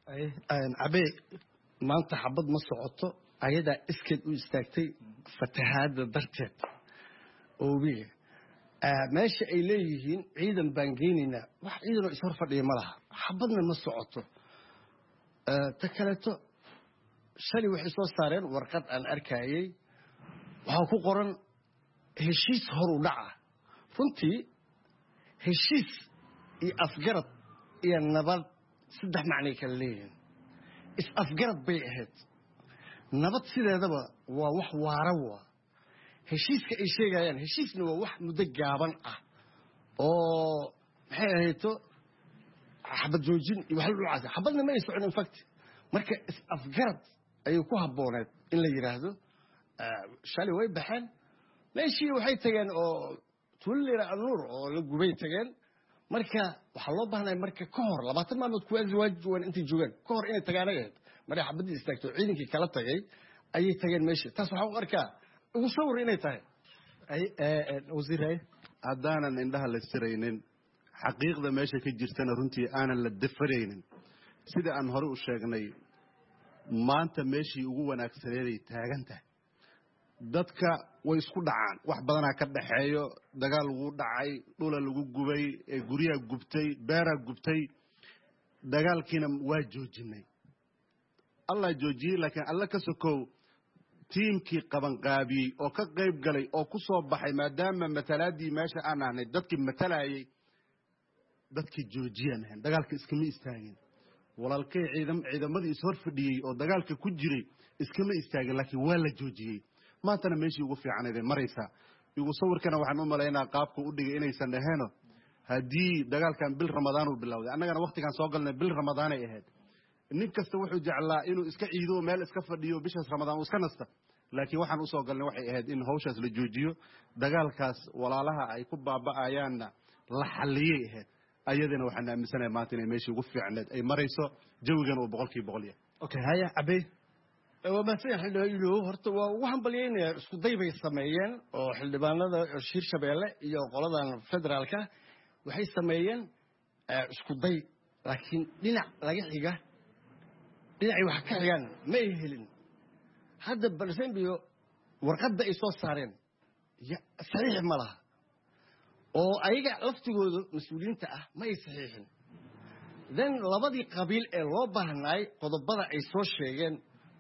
cabee maanta xabad ma socoto ayadaa iskeed u istaagtay fatahaada darteed oobiga meesha ay leeyihiin ciidan baan geynaynaa wax ciidanoo ishor fadhiya ma laha xabadna ma socoto ta kaleeto shalay waxay soo saareen warqad aan arkayey waxaa ku qoran heshiis horu dhaca runtii heshiis iyo afgarad iyo nabad saddex macnay kala leeyihiin is-afgarad bay ahayd nabad sideedaba waa wax waara waa heshiiska ay sheegayaan heshiisna waa wax muddo gaaban ah oo maxay ahayto xabad joojin iyo wax lucaas xabadna ma ay socon in fact marka is-afgarad ayay ku habbooneed in la yidhaahdo shalay way baxeen meeshii waxay tageen oo tuulira anuur oo la gubay tageen marka waxa loo baahnay marka ka hor labaatan maalmood ku waajibaan intii joogan ka hor inay tagaan ay maray xabadii istaagto ciidankii kala tagay ayay tageen meesha taas waxa u arkaa ugu sawir inay tahay ay wasiiray haddaanan indhaha la siraynin xaqiiqda meesha ka jirtana runtii aanan la dafaraynin sida aan hore u sheegnay maanta meeshii ugu wanaagsaneeday taagan tahay dadka way isku dhacaan wax badanaa ka dhaxeeyo dagaal lagu dhacay dhula lagu gubay guryaha gubtay beeraa gubtay dagaalkiina waa joojinay allah joojiyey laakiin alla ka sokow tiimkii qabanqaabiyey oo ka qayb galay oo ku soo baxay maadaama matalaadii meesha aan ahnay dadkii matalayay dadkii joojiyaan ahayn dagaalka iskama istaagin walaalkay ciidam ciidamadii is hor fadhiyey oo dagaalka ku jiray iskama istaagin laakiin waa la joojiyey maantana meeshii ugu fiicanayd ay maraysaa igu sawirkana waxaan u malaynaa qaabka u dhigay inaysan ahayn haddii dagaalkan bil ramadaan uu bilowday annagana waqtigaan soo galnay bil ramadaan ay ahayd nin kasta wuxuu jeclaa inuu iska ciido meel iska fadhiyo bishaas ramadaan uu iska nasta laakiin waxaan u soo galnay waxay ahayd in hawshaas la joojiyo dagaalkaas walaalaha ay ku baaba'ayaanna la xalliyay ahayd ayadana waxaan aaminsanahay maanta inay meeshii ugu fiicneed ay marayso jawigan uu boqolkiiba boqol yahay okay haya cabay waa maasay xildhibaano horta waa ugu hambalyeynaya isku day bay sameeyeen oo xildhibaanada shir shabeelle iyo qoladan federaalka waxay sameeyeen isku day laakiin dhinac laga xiga dhinacii wax ka xigaan ma ay helin hadda balsembio warqadda ay soo saareen saxiix ma laha oo ayaga laftigooda mas-uuliyiinta ah ma ay saxiixin then labadii qabiil ee loo baahnaay qodobada ay soo sheegeen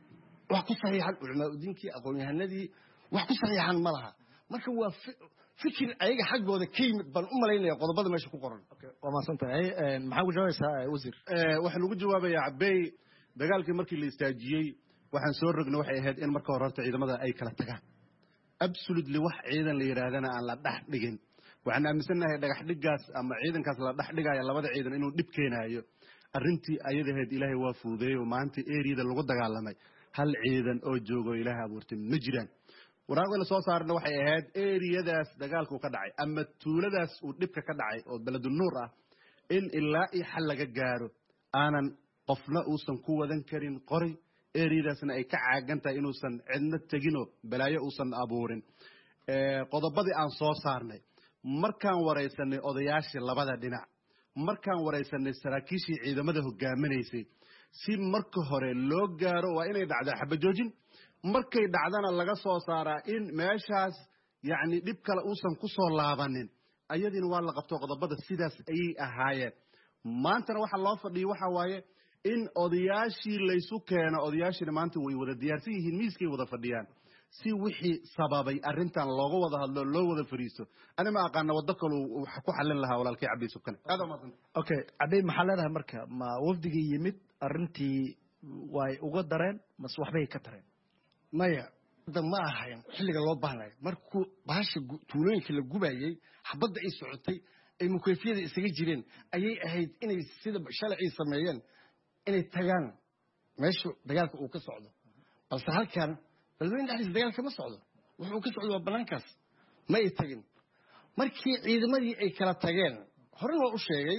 wax ku saxiixan culamaauddiinkii aqoon-yahanadii wax ku saxiixan ma laha marka waa fikir ayaga xaggooda ka yimid baan u malaynaya qodobada meesha ku qoran waa mahadsantahay maxaa ugu jawaabaysaa wasiir waxaan ugu jawaabayaa cabey dagaalkii markii la istaajiyey waxaan soo rogna waxay ahayd in marka hore horta ciidamada ay kala tagaan absolutely wax ciidan la yidhaahdana aan la dhex dhigin waxaan aaminsannahay dhagax dhigaas ama ciidankaas la dhex dhigaya labada ciidan inuu dhib keenaayo arrintii ayadaheed ilaahay waa fuudeeyo maanta eriyada lagu dagaalamay hal ciidan oo joogo ilaahay abuurtay ma jiraan waraaqda la soo saarna waxay ahayd eriyadaas dagaalku ka dhacay ama tuuladaas uu dhibka ka dhacay oo beladu nuur ah in ilaa iyo xal laga gaaro aanan qofna uusan ku wadan karin qori eriyadaasna ay ka caagan tahay inuusan cidna teginoo balaayo uusan abuurin qodobadii aan soo saarnay markaan waraysanay odayaashii labada dhinac markaan waraysanay saraakiishii ciidamada hogaaminaysay si marka hore loo gaaro waa inay dhacdaa xabajoojin markay dhacdana laga soo saaraa in meeshaas yacni dhib kale uusan ku soo laabanin ayadiina waa la qabto qodobada sidaas ayay ahaayeen maantana waxaa loo fadhiyay waxaa waaye in odayaashii laysu keeno odayaashiina maanta way wada diyaarsan yihiin miiskay wada fadhiyaan si wixii sababay arrintan looga wada hadlo loo wada fariisto ani ma aqaana waddo kale wax ku xallin lahaa walaalkay cabdi subkane okay cabdi maxaa leedahay marka ma wafdigii yimid arrintii way uga dareen mase waxbay ka tareen maya hadda ma ahayn xilliga loo baahnayo markuu bahasha tuulooyinka la gubayey xabadda ay socotay ay mukayfiyada isaga jireen ayay ahayd inay sida shalay ay sameeyeen inay tagaan meesha dagaalka uu ka socdo balse halkan balweyn dhexdiisa dagaalka ma socdo wuxuu ka socdo waa banaankaas ma ay tagin markii ciidamadii ay kala tageen horena waa u sheegay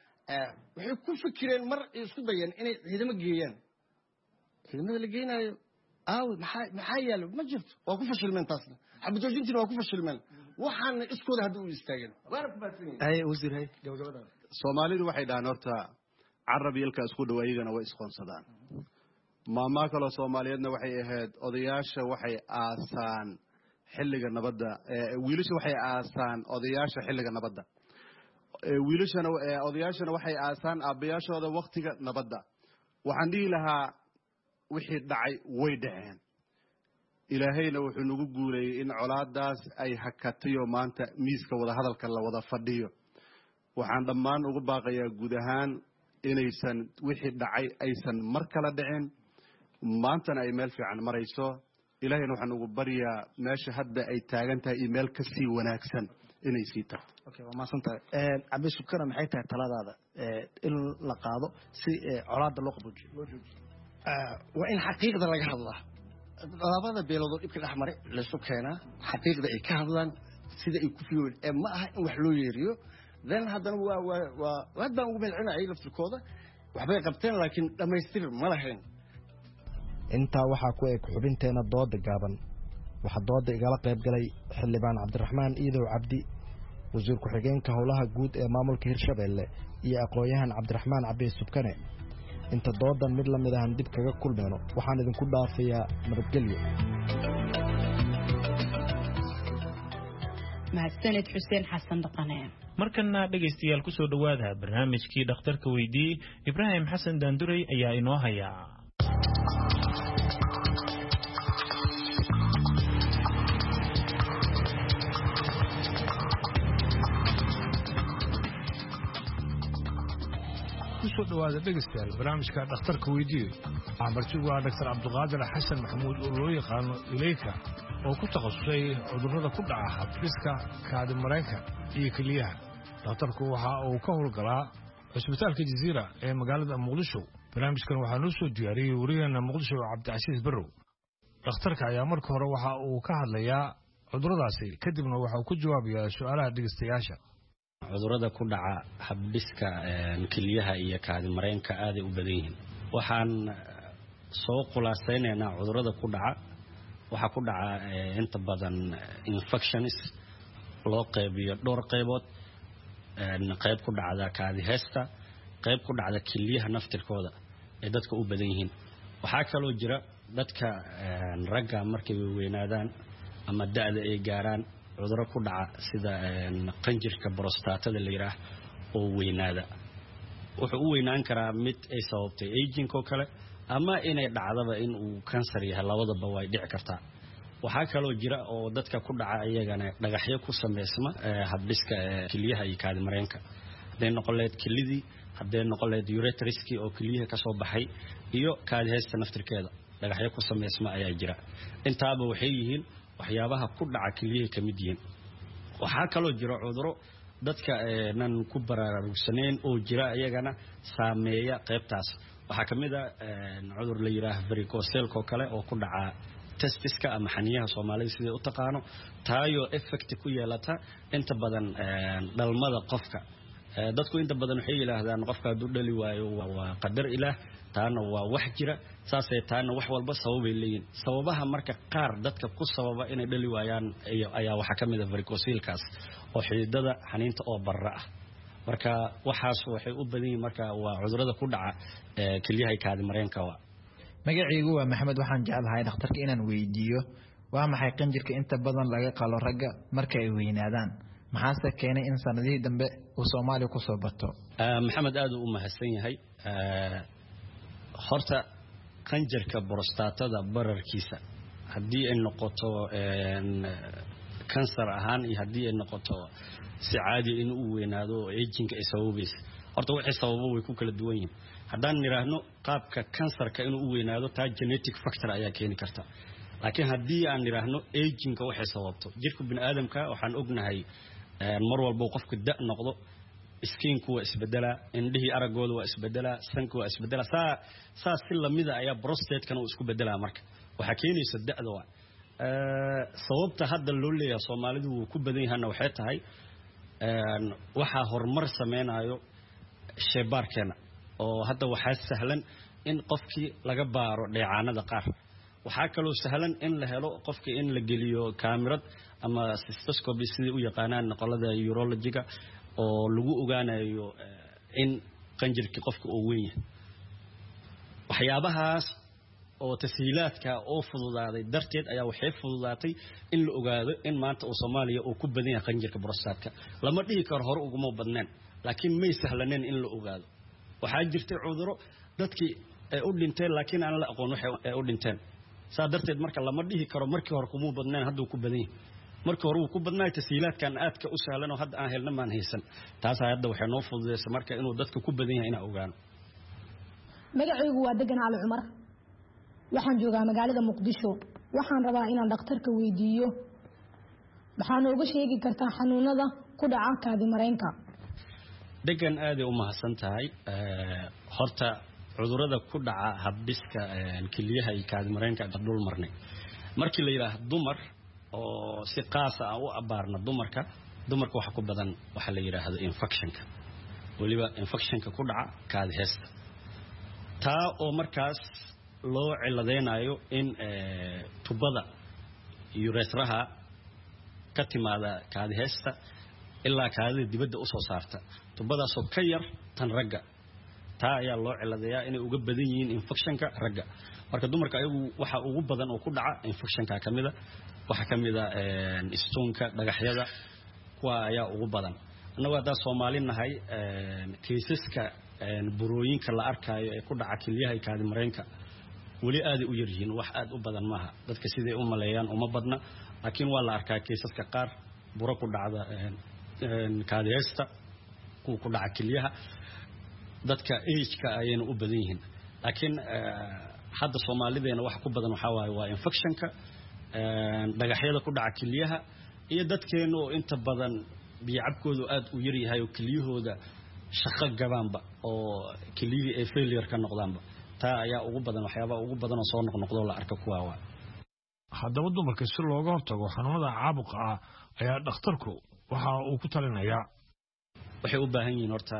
waxay ku fikireen mar ay isku dayeen inay ciidamo geeyaan ciidamada la geenaayo aawe maxaa maxaa yaalo ma jirto waa ku fashilmeen taasna xabajoojintiina waa ku fashilmeen waxaana iskooda hadda u istaageen waana ku baadsanyihin wasiir hay gabagabada soomaalidu waxay dhahaan horta carab iyo ilka isku dhow ayagana way isqoonsadaan maamaa kaloo soomaaliyeedna waxay ahayd odayaasha waxay aasaan xilliga nabadda wiilasha waxay aasaan odayaasha xilliga nabadda wiilashana odayaashana waxay aasaan aabbayaashooda waktiga nabadda waxaan dhihi lahaa wixii dhacay way dhaceen ilaahayna wuxuu nagu guuleeyey in colaadaas ay hakatayo maanta miiska wada hadalka la wada fadhiyo waxaan dhammaan ugu baaqayaa guud ahaan inaysan wixii dhacay aysan mar kala dhicin maantana ay meel fiican marayso ilaahayna waxaan ugu baryaa meesha hadda ay taagan tahay iyo meel ka sii wanaagsan inay sii tagto okay waa mahadsantahay cabdi subkana maxay tahay taladaada in la qaado si colaada loo qaboojiyo loo joojiyo waa in xaqiiqda laga hadlaa labada beelood oo dhibka dhex maray laysu keenaa xaqiiqda ay ka hadlaan sida ay ku fiyoon ee ma aha in wax loo yeeriyo then haddana waa waa waa aad baan ugu mahadcelinayay laftirkooda waxbay qabteen laakiin dhammaystir ma lahayn intaa waxaa ku eg xubinteena dooda gaaban waxaa dooda igala qayb galay xildhibaan cabdiraxmaan iidow cabdi wasiir ku-xigeenka howlaha guud ee maamulka hirshabeelle iyo aqoon-yahan cabdiraxmaan cabdi subkane inta doodan mid lamid ahan dib kaga kulmeyno waxaan idinku dhaafayaa nabadgelyo mahadsanid xuseen xasan dhaqane markana dhegaystayaal ku soo dhawaada barnaamijkii dhakhtarka weydii ibraahim xasan daanduray ayaa inoo haya kusoo dhawaada dhegaystayaal barnaamijka dhakhtarka weydiiyo waxaa martigu ah doctor cabdiqaadir xasan maxamuud oo loo yaqaano ileyka oo ku takhasusay cudurrada ku dhaca habdhiska kaadi mareenka iyo keliyaha dhakhtarku waxa uu ka howlgalaa cusbitaalka jaziira ee magaalada muqdisho barnaamijkan waxaa noo soo diyaariyey wariyaheena muqdisho cabdicasiis barrow dhakhtarka ayaa marka hore waxa uu ka hadlayaa cudurradaasi kadibna waxa uu ku jawaabayaa su'aalaha dhegaystayaasha cudurrada ku dhaca habdhiska keliyaha iyo kaadi mareenka aaday u badan yihiin waxaan soo khulaasaynaynaa cudurrada ku dhaca waxaa ku dhaca inta badan infections loo qaybiyo dhowr qaybood qayb ku dhacda kaadi heesta qayb ku dhacda keliyaha naftirkooda ee dadka u badan yihiin waxaa kaloo jira dadka ragga markay weynaadaan ama da'da ay gaaraan cudurro ku dhaca sida qanjirka borostatada la yiraah oo weynaada wuxuu u weynaan karaa mid ay sababtay aging oo kale ama inay dhacdaba in uu kansar yahay labadaba way dhici kartaa waxaa kaloo jira oo dadka ku dhaca iyagana dhagaxyo ku sameysma habdhiska keliyaha iyo kaadi mareenka hadday noqoleed kelidii hadday noqoleed ureteriskii oo keliyaha ka soo baxay iyo kaadi heesta naftirkeeda dhagaxyo ku sameysma ayaa jira intaaba waxay yihiin waxyaabaha ku dhaca keliyaha ka mid yihiin waxaa kaloo jira cuduro dadka nan ku baraarugsanayn oo jira iyagana saameeya qaybtaas waxaa ka mid ah cudur la yiraahdo varicocele oo kale oo ku dhaca testiska ama xaniyaha Soomaalida sidii u taqaano taayo effect ku yeelata inta badan dhalmada qofka dadku inta badan waxay yiraahdaan qofka hadduu dhali waayo waa qadar ilaah taana waa wax jira saasay taana wax walba sababay leeyihiin sababaha marka qaar dadka ku sababa inay dhali waayaan ayaa waxa ka mid ah varicocelekaas oo xididada xaniinta oo barra ah marka waxaas waxay u badan yihiin marka waa cudurrada ku dhaca keliyaha kaadi mareenka waa magacaygu waa maxamed waxaan jeclahay dhakhtarka inaan weydiiyo waa maxay qanjirka inta badan laga qalo ragga marka ay weynaadaan maxaase keenay in sanadihii dambe uu Soomaaliya ku soo bato maxamed aad u mahadsan yahay horta qanjirka borostatada bararkiisa haddii ay noqoto kansar ahaan iyo haddii ay noqoto si caadi in uu weynaado aging ay sababayso horta wixii sababo way ku kala duwan yihiin haddaan niraahno qaabka kansarka inuu u weynaado taa genetic factor ayaa keeni karta laakiin haddii aan niraahno agingka waxay sababto jirka bini'aadamka waxaan ognahay mar walba qofku da noqdo iskiinku waa isbedelaa indhihii aragooda waa isbedelaa sanku waa isbedelaa saa saa si lamida ayaa prostate-kana uu isku bedelaa marka waxaa keenaysa da'da waa sababta hadda loo leeyahay Soomaalidu wuu ku badan yahay waxay tahay waxaa horumar sameynayo sheebaarkeena oo hadda waxaa sahlan in qofkii laga baaro dheecaanada qaar waxaa kaloo sahlan in la helo qofkii in la geliyo kaamirad ama cystoscopy sidii u yaqaanaan qolada urologiga oo lagu ogaanayo in qanjirkii qofka uu weyn yahay waxyaabahaas oo tashiilaadka oo fududaaday darteed ayaa waxay fududaatay in la ogaado in maanta uu Soomaaliya uu ku badan yahay qanjirka borostatka lama dhihi karo hore ugu ma badnaan laakiin may sahlaneen in la ogaado waxaa jirtay cuduro dadkii ay u dhinteen laakiin aan la aqoon waxay u dhinteen saa darteed marka lama dhihi karo markii hore kuma badnaan hadda uu ku badan yahay markii hore uu ku badnaay tashiilaadkan aadka u sahlan oo hadda aan helna maan haysan taas hadda waxay noo fududeysay marka inuu dadka ku badan yahay inaan ogaano magacaygu waa Degan Ali Cumar waxaan joogaa magaalada Muqdisho waxaan rabaa inaan dhakhtarka weydiiyo waxaan uga sheegi kartaa xanuunada ku dhaca kaadi mareenka Degan aad u mahadsan tahay horta cudurrada ku dhaca habdhiska keliyaha iyo kaadi mareenka dhul marnay markii la yiraahdo dumar oo si qaas ah u abaarna dumarka dumarka waxa ku badan waxa la yiraahdo infectionka waliba infectionka ku dhaca kaadi heesta taa oo markaas loo ciladeynayo in tubada urethraha ka timaada kaadi heesta ilaa kaadida dibadda u soo saarta tubadaas oo ka yar tan ragga taa ayaa loo ciladeeyaa inay uga badan yihiin infectionka ragga marka dumarka ayagu waxa ugu badan oo ku dhaca infectionka kamida waxa kamida ee stoneka dhagaxyada kuwa ayaa ugu badan annagu hadda Soomaalinahay ee kiisaska burooyinka la arkayo ee ku dhaca kiliyaha kaadi mareenka wali aad u yar yihiin wax aad u badan maaha dadka sidee u maleeyaan uma badna laakiin waa la arkaa kiisaska qaar buro ku dhacda ee kaadi heesta ku ku dhaca kiliyaha dadka age-ka ayayna u badan yihiin laakiin hadda Soomaalideena wax ku badan waxa waaye waa infectionka ee dhagaxyada ku dhaca kiliyaha iyo dadkeena oo inta badan biyacabkoodu aad u yar yahay oo kiliyahooda shaqo gabaanba oo kiliyada ay failure ka noqdaanba taa ayaa ugu badan waxyaabo ugu badan oo soo noqnoqdo la arko kuwa waa haddaba dumarka si looga hortago xanuunada caabuqa ah ayaa dhakhtarku waxa uu ku talinayaa waxay u baahan yihiin horta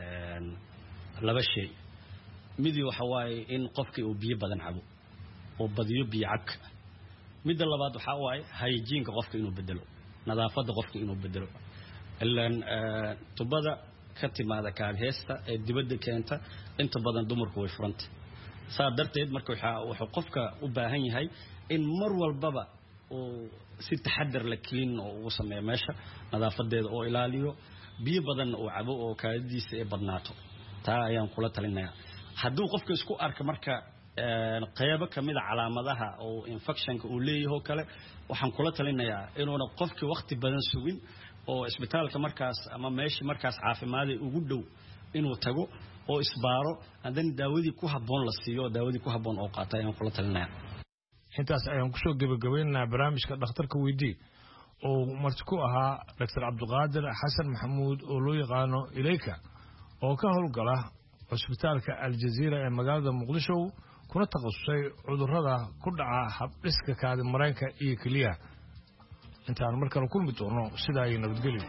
laba shay mid waxa waaye in qofka uu biyo badan cabo oo badiyo biyo cabka midda labaad waxa waaye hygiene-ka qofka inuu bedelo nadaafadda qofka inuu bedelo ilaan tubada ka timaada kaadi heesta ee dibadda keenta inta badan dumarku way furanta saa darteed marka waxa wuxuu qofka u baahan yahay in mar walbaba oo si taxaddar la clean oo uu sameeyo meesha nadaafadeeda oo ilaaliyo biyo badan oo cabo oo kaadidiisa ay badnaato taa ayaan kula talinayaa hadduu qofka isku arka marka qaybo kamid ah calaamadaha oo infectionka uu leeyahay kale waxaan kula talinayaa inuuna qofkii waqti badan sugin oo isbitaalka markaas ama meesha markaas caafimaad ugu dhow inuu tago oo isbaaro hadan daawadii ku haboon la siiyo daawadii ku haboon oo qaata ayaan kula talinayaa intaas ayaan ku soo gabagabeynaa barnaamijka dhakhtarka weydii oo marti ku ahaa Doctor Cabdiqaadir Xasan Maxamuud oo loo yaqaano Ilayka oo ka howlgala cusbitaalka Al Jazeera ee magaalada Muqdisho kuna takhasusay cudurrada ku dhaca habdhiska kaadi mareenka iyo kaliyaha intaan markale kulmi doono sidaa ay nabadgelyo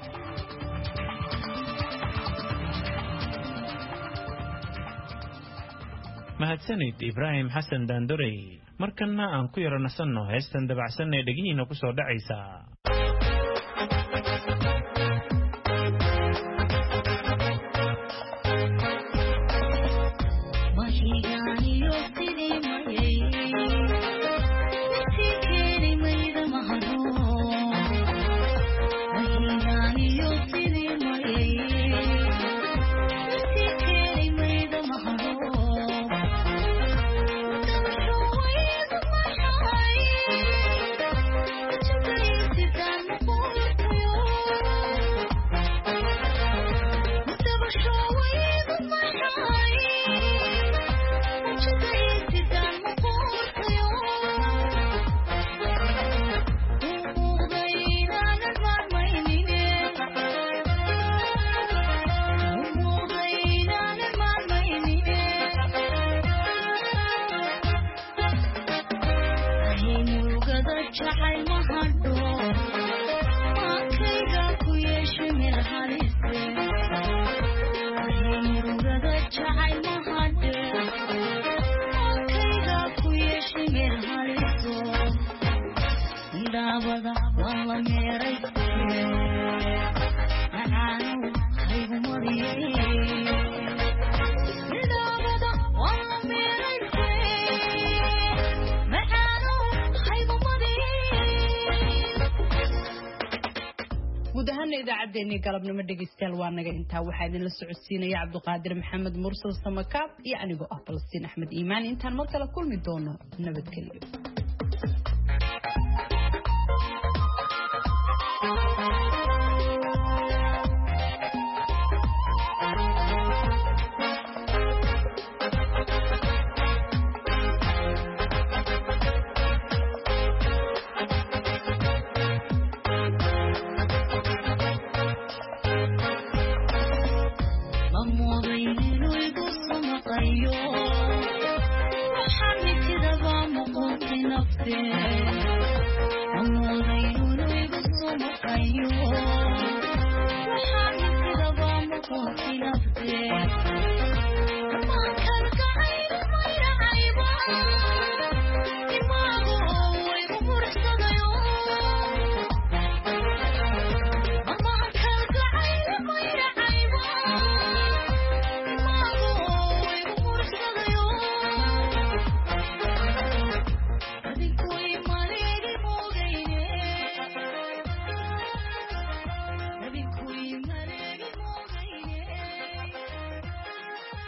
mahadsanid Ibrahim Xasan Daandorey markana aan ku yara nasanno heestan dabacsan ee dhagihiina ku soo dhacaysa idaacadeenii galabnimo dhegeystayaal waa naga intaa waxaa idinla socodsiinaya Cabdiqaadir Maxamed Mursal Samakaab iyo anigoo ah Falastiin Axmed Iimaan intaan mar kale kulmi doono nabadgelyo I'm روحان كذا بامك وفي نفسي